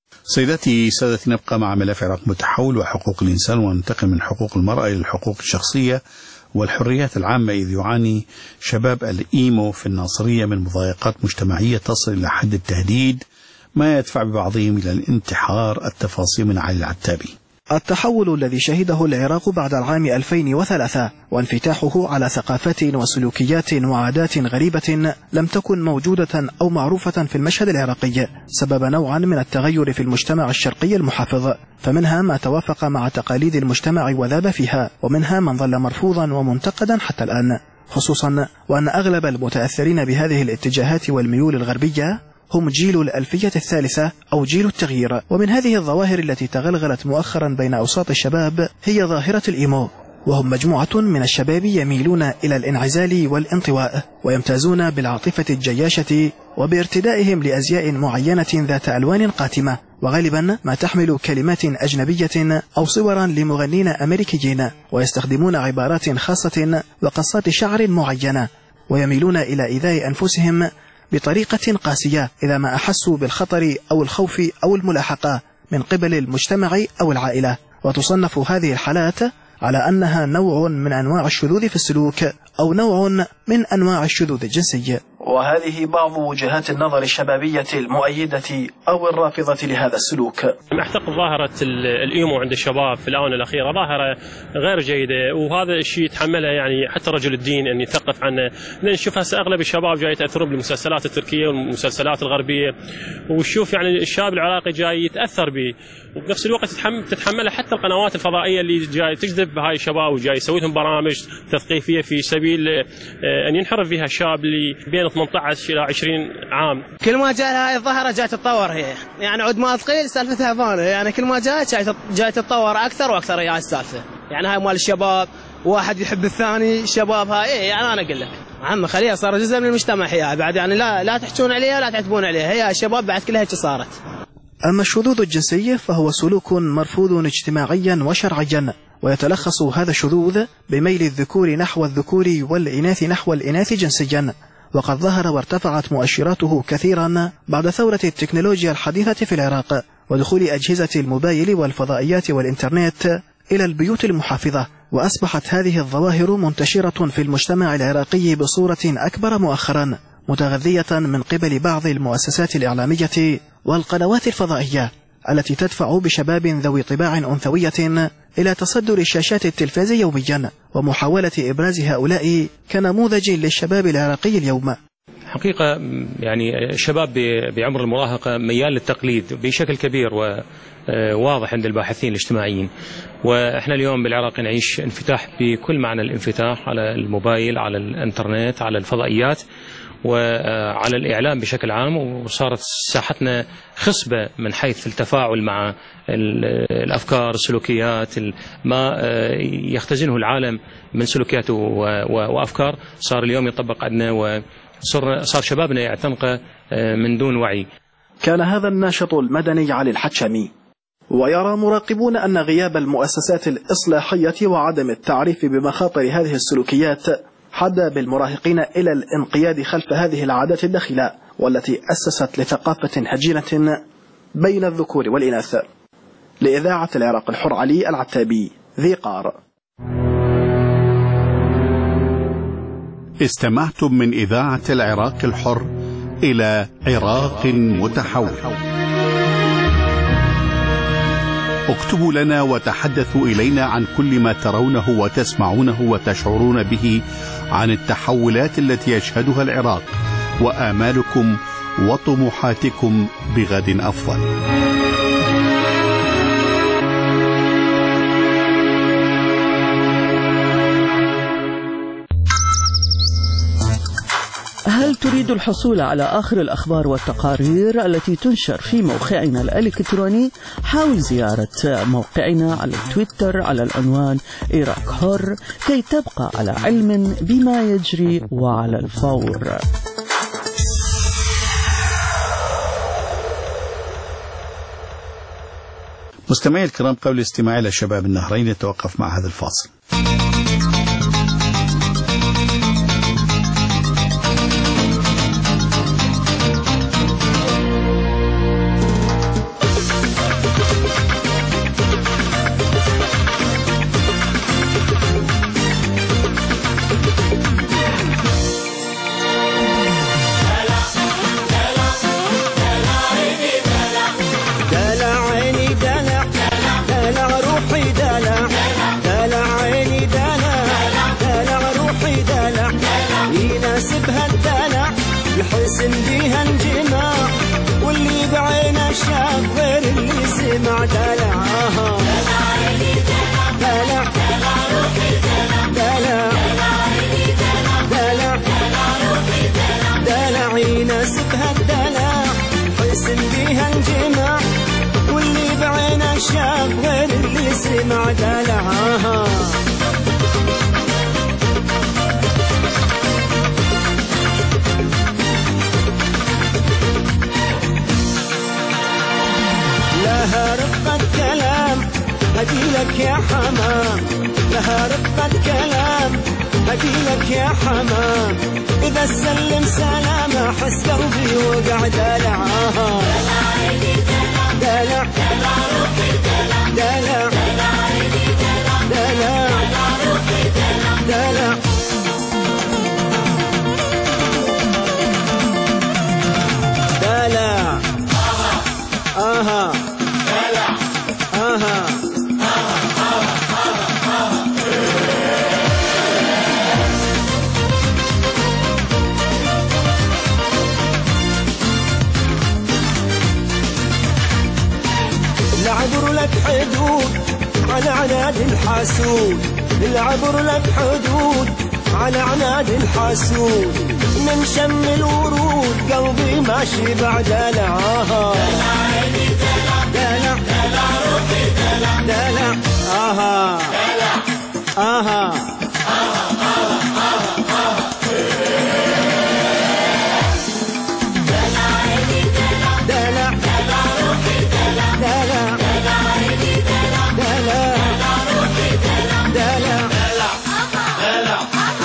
سيداتي سادتي، نبقى مع ملف عراق متحول وحقوق الإنسان وننتقل من حقوق المرأة إلى الحقوق الشخصية والحريات العامة، إذ يعاني شباب الإيمو في الناصرية من مضايقات مجتمعية تصل إلى حد التهديد ما يدفع ببعضهم إلى الانتحار. التفاصيل من علي العتابي. التحول الذي شهده العراق بعد العام 2003 وانفتاحه على ثقافات وسلوكيات وعادات غريبة لم تكن موجودة أو معروفة في المشهد العراقي سبب نوعا من التغير في المجتمع الشرقي المحافظ، فمنها ما توافق مع تقاليد المجتمع وذاب فيها، ومنها من ظل مرفوضا ومنتقدا حتى الآن، خصوصا وأن أغلب المتأثرين بهذه الاتجاهات والميول الغربية هم جيل الألفية الثالثة أو جيل التغيير. ومن هذه الظواهر التي تغلغلت مؤخرا بين أوساط الشباب هي ظاهرة الإيمو، وهم مجموعة من الشباب يميلون إلى الانعزال والانطواء ويمتازون بالعاطفة الجياشة وبارتدائهم لأزياء معينة ذات ألوان قاتمة، وغالبا ما تحمل كلمات أجنبية أو صورا لمغنين أمريكيين، ويستخدمون عبارات خاصة وقصات شعر معينة، ويميلون إلى إيذاء أنفسهم بطريقة قاسية إذا ما أحسوا بالخطر أو الخوف أو الملاحقة من قبل المجتمع أو العائلة. وتصنف هذه الحالات على أنها نوع من أنواع الشذوذ في السلوك أو نوع من أنواع الشذوذ الجنسي. وهذه بعض وجهات النظر الشبابية المؤيدة أو الرافضة لهذا السلوك. أعتقد ظاهرة الإيمو عند الشباب في الآونة الأخيرة ظاهرة غير جيدة، وهذا الشيء يتحملها يعني حتى رجل الدين أن يثقف عنه، لأن نشوف هسه أغلب الشباب جاي يتأثرون بالمسلسلات التركية والمسلسلات الغربية، وشوف يعني الشاب العراقي جاي يتأثر به، وبنفس الوقت تتحملها حتى القنوات الفضائية اللي جاي تجذب هاي الشباب وجاي يسوي لهم برامج تثقيفية في سبيل أن ينحرف فيها الشاب اللي بين 18 إلى 20 عام. كل ما جاء هاي الظاهرة جاي تتطور، هي يعني عود ما تقيل سالفتها ثانية، يعني كل ما جاي تتطور أكثر وأكثر هي السالفة، يعني هاي مال الشباب واحد يحب الثاني، الشباب هاي يعني أنا أقول لك عم خليها صار جزء من المجتمع هي بعد، يعني لا تحجون عليها ولا تعتبون عليها، هي الشباب بعد كلها هيك صارت. أما الشذوذ الجنسي فهو سلوك مرفوض اجتماعيا وشرعيا، ويتلخص هذا الشذوذ بميل الذكور نحو الذكور والإناث نحو الإناث جنسيا، وقد ظهر وارتفعت مؤشراته كثيرا بعد ثورة التكنولوجيا الحديثة في العراق ودخول أجهزة الموبايل والفضائيات والإنترنت إلى البيوت المحافظة، وأصبحت هذه الظواهر منتشرة في المجتمع العراقي بصورة أكبر مؤخرا، متغذية من قبل بعض المؤسسات الإعلامية والقنوات الفضائية التي تدفع بشباب ذوي طباع أنثوية إلى تصدر الشاشات التلفاز يوميا ومحاولة إبراز هؤلاء كنموذج للشباب العراقي اليوم. حقيقة يعني الشباب بعمر المراهقة ميال للتقليد بشكل كبير وواضح عند الباحثين الاجتماعيين، وإحنا اليوم بالعراق نعيش انفتاح بكل معنى الانفتاح على الموبايل، على الانترنت، على الفضائيات وعلى الإعلام بشكل عام، وصارت ساحتنا خصبة من حيث التفاعل مع الأفكار، السلوكيات، ما يختزنه العالم من سلوكيات وأفكار صار اليوم يطبق عندنا، وصار شبابنا يعتنقه من دون وعي. كان هذا الناشط المدني علي الحتشامي. ويرى مراقبون أن غياب المؤسسات الإصلاحية وعدم التعريف بمخاطر هذه السلوكيات حد بالمراهقين إلى الانقياد خلف هذه العادات الدخيلة والتي أسست لثقافة هجينة بين الذكور والإناث. لإذاعة العراق الحر، علي العتابي، ذي قار. استمعتم من إذاعة العراق الحر إلى عراق متحول. اكتبوا لنا وتحدثوا إلينا عن كل ما ترونه وتسمعونه وتشعرون به عن التحولات التي يشهدها العراق وآمالكم وطموحاتكم بغد أفضل. هل تريد الحصول على آخر الأخبار والتقارير التي تنشر في موقعنا الإلكتروني؟ حاول زيارة موقعنا على تويتر على العنوان عراق حر كي تبقى على علم بما يجري وعلى الفور. مستمعي الكرام، قبل الاستماع إلى شباب النهرين نتوقف مع هذا الفاصل. يحسن بيها انجماع واللي بعينه شاف غير اللي سمع دلعها. دلع دلع روحي دلع دلع دلع دلع يناسبها الدلع يحسن بيها انجماع واللي بعينه شاف غير اللي سمع دلعها. لها رقة كلام هديلك يا حمام، لها رقة كلام هديلك يا حمام، إذا سلم سلام أحس قلبي وقع دلعها. دلع دلع روحي دلع دلع دلع روحي دلع دلع آها آها العبر لك حدود على عناد الحاسود، العبر لك حدود على عناد الحاسود، من شم الورود قلبي ماشي بعد دلعها. دلع دلع روحي دلع دلع آها آها دلع دلع روحي دلع دلع دلع روحي دلع دلع دلع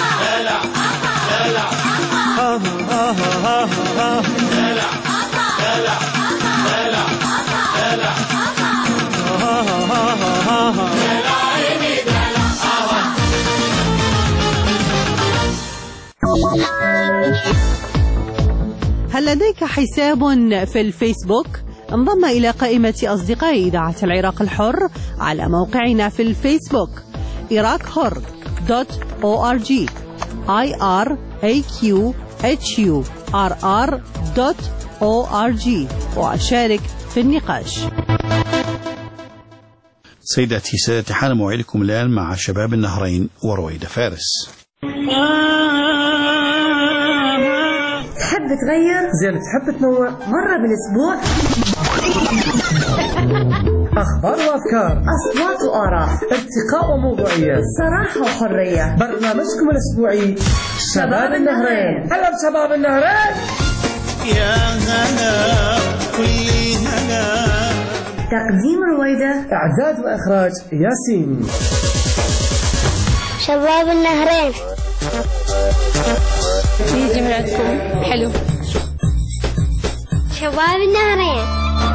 دلع آها آها دلع دلع هل لديك حساب في الفيسبوك؟ انضم إلى قائمة أصدقاء إذاعة العراق الحر على موقعنا في الفيسبوك iraqhur.org iraqhur.org وأشارك في النقاش. سيداتي سادتي، حان موعدكم الآن مع شباب النهرين ورويدة فارس. تحب تغير؟ زين تحب تنوع؟ مرة بالأسبوع؟ أخبار وأفكار، أصوات وآراء، ارتقاء وموضوعية، صراحة وحرية. برنامجكم الأسبوعي شباب النهرين. هلا بشباب النهرين. يا هلا كل هلا. تقديم رويدة، إعداد وإخراج ياسين. شباب النهرين. يجي من عندكم حلو. شباب النهرين.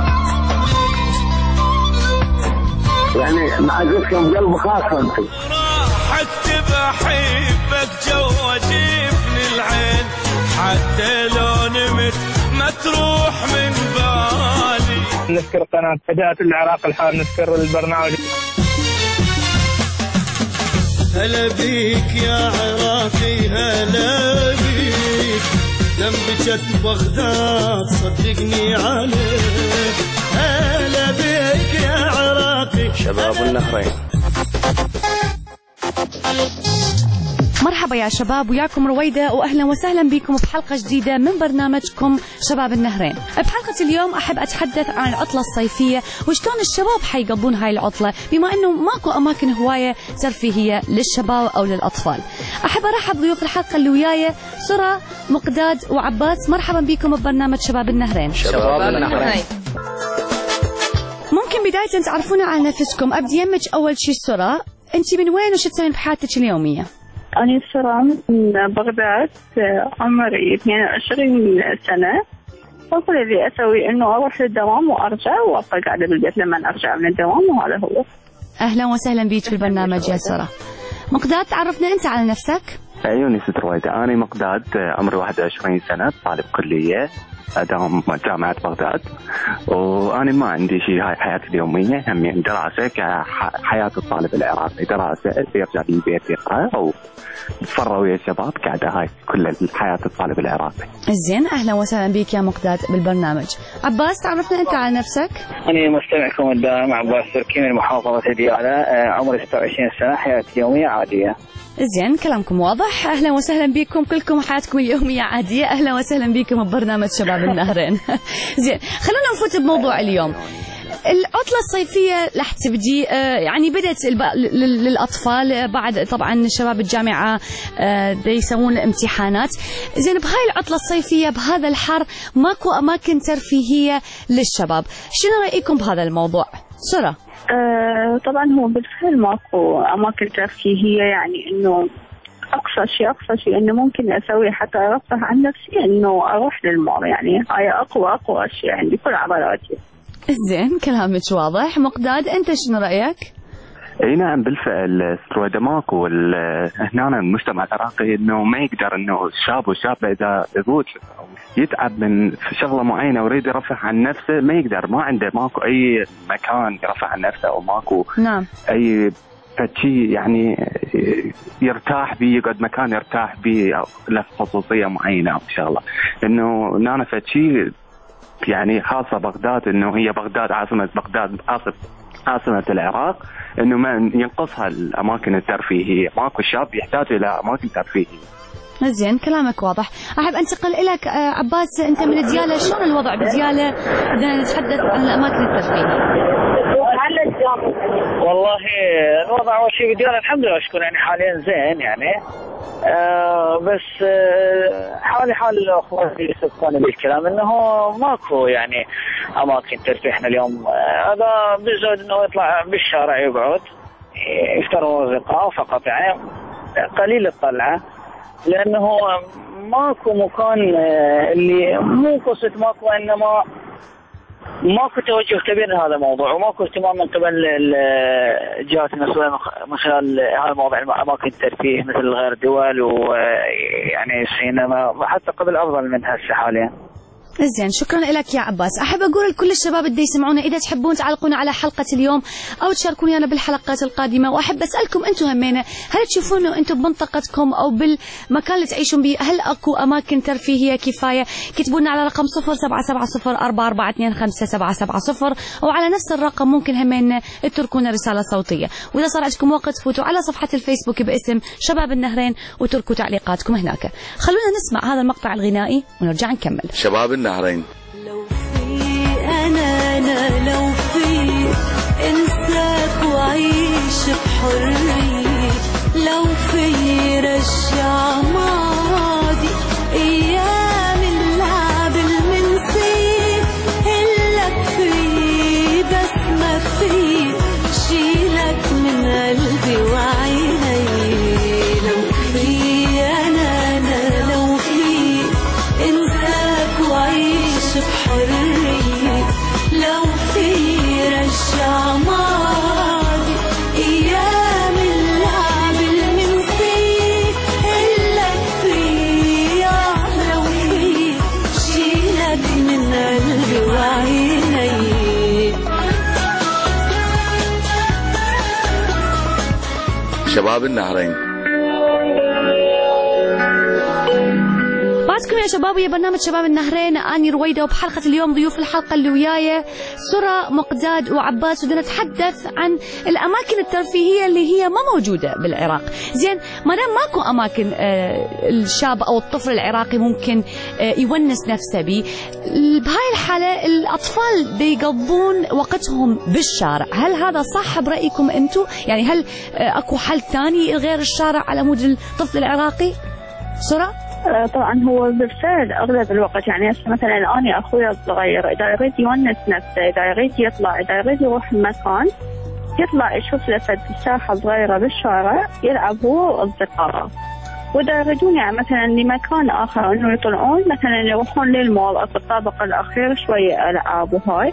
يعني معزتكم قلب خاص انتم. حتى بحبك جو جيبني العين، حتى لو نمت ما تروح من بالي. نذكر قناة إذاعة العراق الحار، نذكر البرنامج. هلا بيك يا عراقي هلا بيك، جنبك بغداد صدقني عليك. هلا بيك يا عراقي. شباب النهرين. مرحبا يا شباب، وياكم رويدة، وأهلا وسهلا بكم بحلقة جديدة من برنامجكم شباب النهرين. بحلقة اليوم أحب أتحدث عن العطلة الصيفية وشلون الشباب حيقضون هاي العطلة، بما أنه ماكو أماكن هواية ترفيهية للشباب أو للأطفال. أحب أرحب ضيوف الحلقة اللي وياي سرى، مقداد وعباس. مرحبا بكم ببرنامج شباب النهرين. شباب النهرين. ممكن بداية تعرفونا عن نفسكم؟ أبدي يمك أول شيء سرى، أنت من وين وش تسوين بحياتك اليومية؟ أنا سرى من بغداد، عمري 22 سنة. وكل اللي أسوي إنه أروح للدوام وأرجع وأبقى قاعدة بالبيت لما أرجع من الدوام، وهذا هو. أهلا وسهلا بيك في البرنامج يا سرى. مقداد، تعرفنا أنت على نفسك؟ عيوني ست رويدة، أنا مقداد، عمري 21 سنة، طالب كلية أداوم جامعة بغداد، وأنا ما عندي شيء. هاي حياتي اليومية، هم دراسة كحياة الطالب العراقي، دراسة يرجع للبيت يقرأ أو يتفرج ويا الشباب، قاعدة هاي كل حياة الطالب العراقي. زين، أهلا وسهلا بك يا مقداد بالبرنامج. عباس، تعرفنا أنت على نفسك؟ أنا مستمعكم الدائم عباس تركي من محافظة ديالى، عمري 26 سنة، حياتي اليومية عادية. زين، كلامكم واضح. أهلا وسهلا بكم كلكم، حياتكم اليومية عادية. أهلا وسهلا بكم ببرنامج شباب النهرين. زين، خلونا نفوت بموضوع اليوم. العطلة الصيفية راح تبدي، يعني بدأت للأطفال، بعد طبعا شباب الجامعة يسوون امتحانات. زين، بهاي العطلة الصيفية بهذا الحر ماكو أماكن ترفيهية للشباب، شنو رأيكم بهذا الموضوع؟ سرى. طبعا هو بالفعل ماكو أماكن ترفيهية، يعني إنه أقصى شيء إنه ممكن أسوي حتى أرفه عن نفسي إنه أروح للمول، يعني هاي أقوى شيء عندي كل عضلاتي. زين، كلامك واضح. مقداد، أنت شنو رأيك؟ اي نعم بالفعل سرويدة، ماكو هنا المجتمع العراقي انه ما يقدر انه الشاب والشابة اذا يتعب من شغله معينه ويريد يرفع عن نفسه ما يقدر، ما عنده، ماكو اي مكان يرفع عن نفسه او ماكو نعم اي فشي يعني يرتاح بيه، يقعد مكان يرتاح بيه او له خصوصيه معينه او شغله، انه نانا فشي يعني خاصه بغداد، انه هي بغداد عاصمه بغداد عاصمة العراق، انه ما ينقصها الاماكن الترفيهية، ماكو شاب يحتاج الى اماكن ترفيهية. زين، كلامك واضح. احب انتقل اليك عباس، انت من ديالى، شلون الوضع بديالى؟ بدنا نتحدث عن الاماكن الترفيهية. والله الوضع اول شيء بديالى الحمد لله اشكر، يعني حاليا زين يعني، بس حال اخواني يسبقوني بالكلام انه ماكو يعني اماكن ترفيه. احنا اليوم هذا بالزود انه يطلع بالشارع يقعد يفطر واصدقائه فقط، يعني قليل الطلعه، لانه ماكو مكان اللي مو قصه ماكو، انما ماكو توجه كبير لهذا الموضوع، وماكو اهتمام من قبل الجهات المسؤولة من خلال هذا الموضوع، اماكن الترفيه مثل غير دول ويعني السينما، حتى قبل افضل من هسه حاليا. زين، شكرا لك يا عباس. احب اقول لكل الشباب اللي يسمعونا اذا تحبون تعلقون على حلقه اليوم او تشاركوني انا بالحلقات القادمه، واحب اسالكم انتم همينه، هل تشوفون انه انتم بمنطقتكم او بالمكان اللي تعيشون به هل اكو اماكن ترفيهيه كفايه؟ كتبوا لنا على رقم 077044257770 او على نفس الرقم ممكن همين تتركونا رساله صوتيه، واذا صار عندكم وقت فوتوا على صفحه الفيسبوك باسم شباب النهرين وتركوا تعليقاتكم هناك. خلونا نسمع هذا المقطع الغنائي ونرجع نكمل. شباب النهرين. لو في أنا لو في انساك وعيش بحرية، لو في رجع ماضي ايام اللعب المنسي، هلك في بس ما في شيلك من قلبي وعيني. لو في أنا لو في انساك وعيش بحرية، لو في رجع ماضي ايام اللعب المنسي، هلك في لو في شيلك من قلبي وعيني. شباب النهرين. بعدكم يا شباب ويا برنامج شباب النهرين، اني رويده، وبحلقه اليوم ضيوف الحلقه اللي وياي سرى، مقداد وعباس، ودنا نتحدث عن الاماكن الترفيهيه اللي هي ما موجوده بالعراق. زين، ما دام ماكو اماكن الشاب او الطفل العراقي ممكن يونس نفسه بيه، بهاي الحاله الاطفال دي يقضون وقتهم بالشارع، هل هذا صح برايكم انتم؟ يعني هل اكو حل ثاني غير الشارع على مود الطفل العراقي؟ سرى؟ طبعا هو بالفعل اغلب الوقت، يعني هسه مثلا انا اخوي الصغير اذا يريد يونس نفسه، اذا يريد يطلع، اذا يريد يروح مكان، يطلع يشوف له ساحه صغيره بالشارع يلعب هو واصدقائه. واذا يريدون يعني مثلا لمكان اخر انه يطلعون، مثلا يروحون للمول او في الطابق الاخير شويه العاب وهاي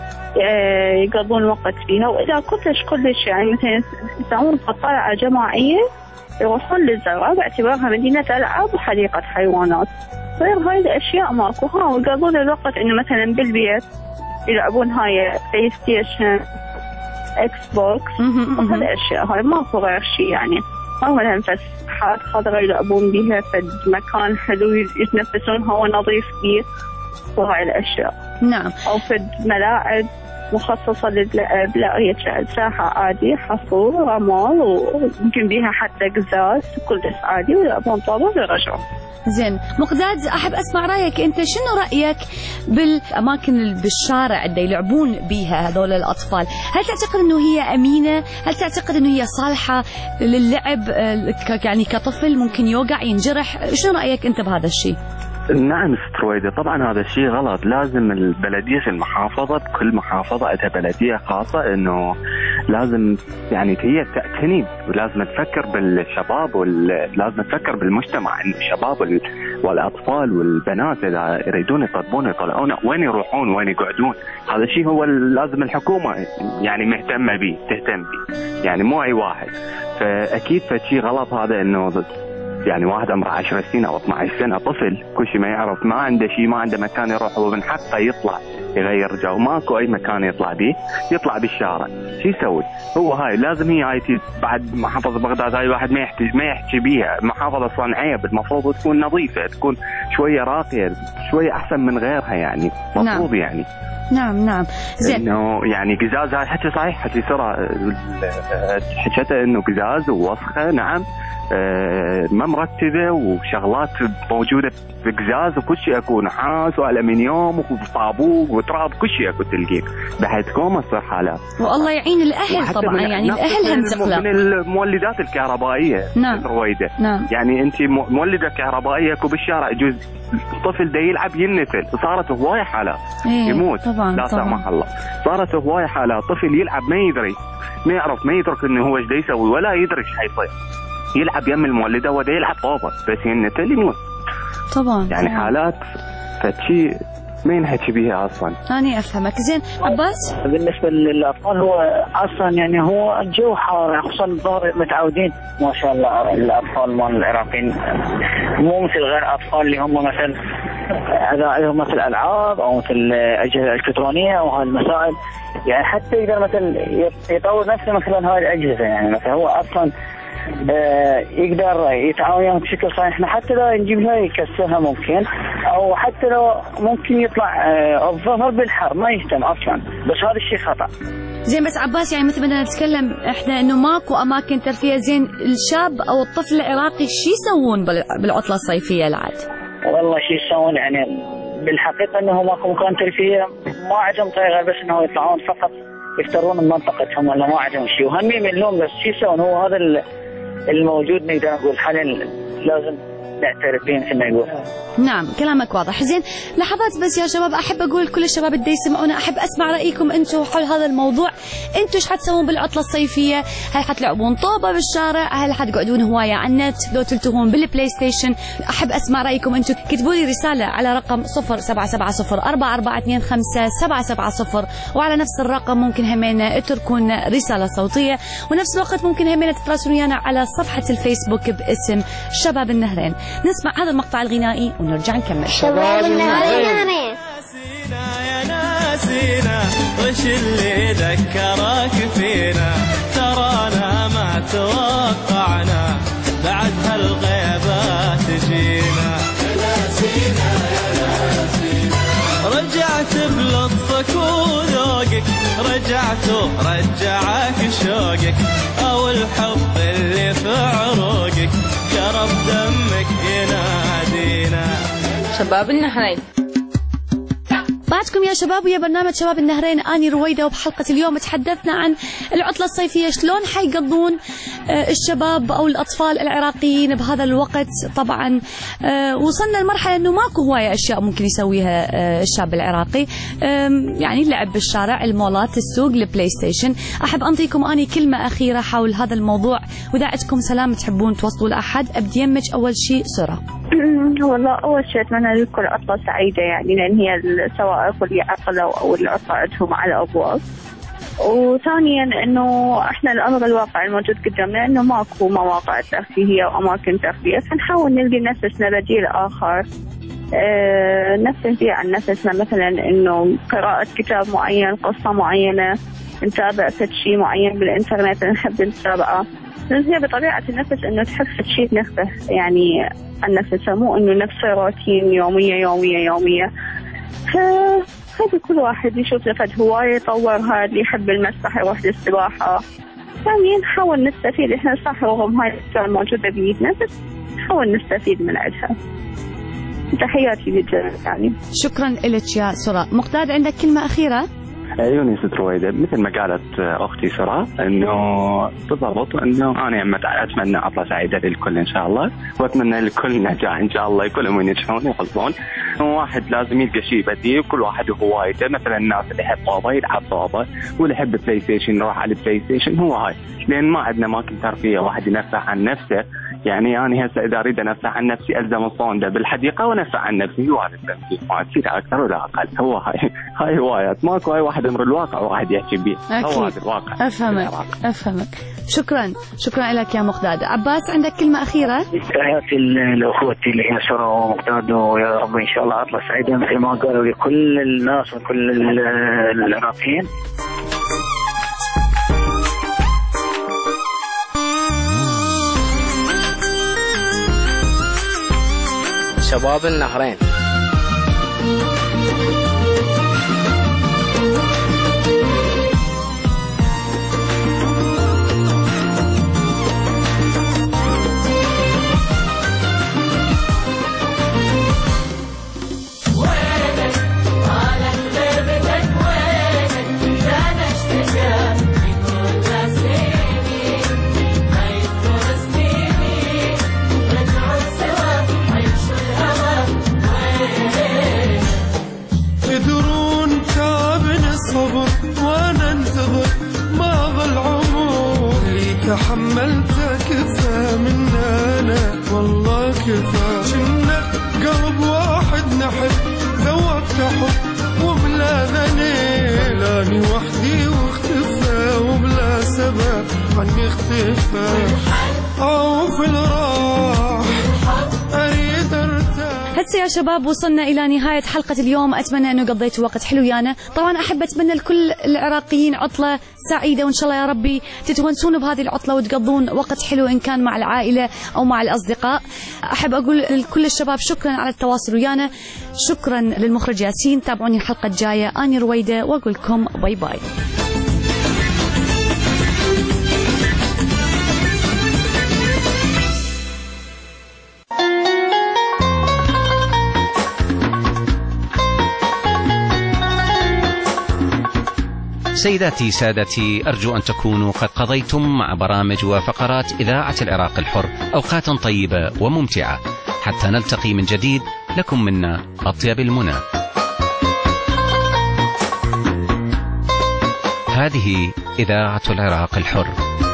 يقضون وقت فيها. واذا كلش يعني مثلا يسوون طلعه جماعيه يروحون للزرع باعتبارها مدينة ألعاب وحديقة حيوانات. غير هاي الأشياء ماكو، ويقضون الوقت إنه مثلا بالبيت يلعبون هاي بلاي ستيشن، إكس بوكس، هالأشياء هاي ماكو غير شيء. يعني ما مثلا فسحات خضراء يلعبون بيها في مكان حلو يتنفسون هواء نظيف فيه وهاي الأشياء. نعم. أو في ملاعب مخصصة للعب، لا هي ساحة عادي، حصول رمال وممكن بيها حتى قزاز كلش عادي، ويلعبون طابة ويرجعون. زين، مقداد احب اسمع رايك انت، شنو رايك بالاماكن بالشارع اللي يلعبون بيها هذول الاطفال؟ هل تعتقد انه هي امينه؟ هل تعتقد انه هي صالحه للعب يعني كطفل ممكن يوقع ينجرح؟ شنو رايك انت بهذا الشيء؟ نعم ست رويدة، طبعا هذا الشيء غلط. لازم البلدية في المحافظة، بكل محافظة عندها بلدية خاصة، انه لازم يعني هي تعتني، ولازم تفكر بالشباب، ولازم تفكر بالمجتمع، انه الشباب والاطفال والبنات اذا يريدون يطلبون يطلعون وين يروحون وين يقعدون. هذا الشيء هو لازم الحكومة يعني مهتمة به، تهتم به، يعني مو اي واحد. فاكيد فشي غلط هذا، انه يعني واحد عمره 10 سنين او 12 سنه طفل كل شيء ما يعرف، ما عنده شيء، ما عنده مكان يروح، ومن حقه يطلع يغير جو، ماكو اي مكان يطلع به، يطلع بالشارع. شو يسوي؟ هو هاي لازم هي هاي بعد محافظه بغداد هاي واحد ما يحكي بيها، محافظه صنعيه المفروض تكون نظيفه، تكون شويه راقيه، شويه احسن من غيرها يعني، مفروض يعني. نعم زين. انه يعني قزاز، هاي حكي صحيح، حكي سرى حكيته انه قزاز ووسخه، نعم ما مرتبه، وشغلات موجوده بقزاز وكل شيء اكو، نحاس والمنيوم وطابوق وتراب، كل شيء اكو تلقيه، بحيث كوما تصير حالات. والله يعين الاهل طبعا، يعني الاهل هنتقلق من المولدات الكهربائيه. نعم رويده. نعم. يعني انت مولده كهربائيه اكو بالشارع، يجوز الطفل ده يلعب ينتل، صارت هوايه حالات يموت طبعا لا سمح الله، صارت هوايه حالات، طفل يلعب ما يدري، ما يعرف، ما يدرك انه هو ايش دا يسوي، ولا يدري ايش حيصير، يلعب يم المولده وده يلعب طوبه بس ينتل يموت طبعا. يعني طبعا. حالات فشي ما ينحكي بيها اصلا. أنا أفهمك. زين عباس؟ بالنسبه للاطفال هو اصلا يعني هو الجو حار، خصوصا الظهر متعودين ما شاء الله الاطفال مال العراقيين مو مثل غير اطفال اللي هم مثلا عندهم مثل العاب او مثل اجهزه الكترونيه او هالمسائل، يعني حتى يقدر مثلا يطور نفسه من خلال هاي الاجهزه. يعني مثلا هو اصلا يقدر يتعاون بشكل صحيح. احنا حتى لو نجيب له يكسرها ممكن، او حتى لو ممكن يطلع الظهر بالحر ما يهتم اصلا، بس هذا الشيء خطا. زين بس عباس يعني مثل بدنا نتكلم احنا انه ماكو اماكن ترفيه، زين الشاب او الطفل العراقي شو يسوون بالعطله الصيفيه العاد؟ والله شو يسوون يعني بالحقيقه انه ماكو مكان ترفيه، ما عندهم طريقه بس انه يطلعون فقط يفترون من منطقتهم، ولا ما عندهم شيء وهم يملون. بس شو يسوون؟ هو هذا الموجود نقدر نقول حاليا لازم نعترف به مثل ما يقول. نعم كلامك واضح. زين لحظات بس يا شباب، احب اقول لكل الشباب اللي يسمعونا، احب اسمع رايكم انتم حول هذا الموضوع. انتم ايش حتسوون بالعطله الصيفيه؟ هل حتلعبون طوبه بالشارع؟ هل حتقعدون هوايه على النت؟ لو تلتهون بالبلاي ستيشن؟ احب اسمع رايكم انتم. كتبوا لي رساله على رقم 077044257770، وعلى نفس الرقم ممكن همينا اتركون رساله صوتيه، ونفس الوقت ممكن همينا تتراسلون ويانا على صفحه الفيسبوك باسم شباب النهرين. نسمع هذا المقطع الغنائي ونرجع نكمل. شباب النهرين. يا ناسينا وش اللي ذكرك فينا، ترانا ما توقعنا بعد هالغيبة تجينا. يا ناسينا يا ناسينا، رجعت بلطفك وذوقك، رجعت ورجعك شوقك، او الحب اللي في عروقك شرب دمك ينادينا. شباب النهرين. بعدكم يا شباب ويا برنامج شباب النهرين، أني رويدة. وبحلقة اليوم تحدثنا عن العطلة الصيفية، شلون حيقضون الشباب أو الأطفال العراقيين بهذا الوقت. طبعا وصلنا لمرحلة أنه ماكو هواية أشياء ممكن يسويها الشاب العراقي، يعني اللعب بالشارع، المولات، السوق، البلاي ستيشن. أحب أنطيكم أني كلمة أخيرة حول هذا الموضوع، وإذا عندكم سلام تحبون توصلوا لأحد. أبدي يمك أول شيء سرى. والله أول شيء أتمنى لكم عطلة سعيدة، يعني لأن هي سواء اللي عقلوا أو العطلة عندهم على أبواب. وثانيا إنه إحنا الأمر الواقع الموجود قدامنا إنه ماكو مواقع ترفيهية وأماكن ترفيه، فنحاول نلقي لنفسنا بديل آخر نفسه عن نفسنا، مثلا إنه قراءة كتاب معين، قصة معينة، نتابع شيء معين بالإنترنت نحب نتابعه. هي بطبيعة النفس إنه تحب شيء تنفسه يعني عن نفسه، مو إنه نفسه روتين يومية يومية يومية. فهذا كل واحد يشوف لفت هواية يطورها، اللي يحب المسبح يروح للسباحة. يعني نحاول نستفيد، إحنا صح رغم هاي الأشياء الموجودة بيدنا بس نحاول نستفيد من عندها. تحياتي للجميع يعني. شكرا لك يا سرى. مقداد عندك كلمة أخيرة؟ عيوني ست رويدة، مثل ما قالت أختي سرى إنه بالضبط، إنه أنا أتمنى عطلة سعيدة للكل إن شاء الله، وأتمنى للكل نجاح إن شاء الله، كلهم ينجحون ويحصلون. واحد لازم يلقى شيء بديل، كل واحد هوايته. مثلا الناس اللي يحب طابة يلعب طابة، واللي يحب بلاي ستيشن يروح على البلاي ستيشن. هو هاي لأن ما عندنا أماكن ترفيه واحد ينفع عن نفسه. يعني أنا هسه إذا أريد أنفع عن نفسي ألزم الصوندة بالحديقة ونفع عن نفسي وارد نفسي، ما تصير أكثر ولا أقل. هو هاي هوايات، ماكو هاي واحد أمر الواقع واحد يحكي بيه. هو هذا الواقع. أفهمك. شكرا لك يا مقداد. عباس عندك كلمة أخيرة؟ تحياتي لأخوتي اللي هي سرى ومقداد، ويا رب إن شاء الله عطلة سعيدة مثل ما قالوا لكل الناس وكل العراقيين. شباب النهرين. تحملت كفى مننا والله كفى، كنا قلب واحد نحب ذوق حتى حب وبلا دليل، أني وحدي واختفى وبلا سبب عني اختفى، أو في الراح أريد أرتاح. هسه يا شباب وصلنا إلى نهاية حلقة اليوم، أتمنى أنه قضيتوا وقت حلو ويانا. طبعا أحب أتمنى لكل العراقيين عطلة سعيدة، وإن شاء الله يا ربي تتونسون بهذه العطلة وتقضون وقت حلو إن كان مع العائلة أو مع الأصدقاء. أحب أقول لكل الشباب شكرا على التواصل ويانا، شكرا للمخرج ياسين. تابعوني الحلقة الجاية، أني رويدة وأقول لكم باي باي. سيداتي سادتي، أرجو أن تكونوا قد قضيتم مع برامج وفقرات إذاعة العراق الحر أوقاتا طيبة وممتعة، حتى نلتقي من جديد. لكم منا أطيب المنى. هذه إذاعة العراق الحر.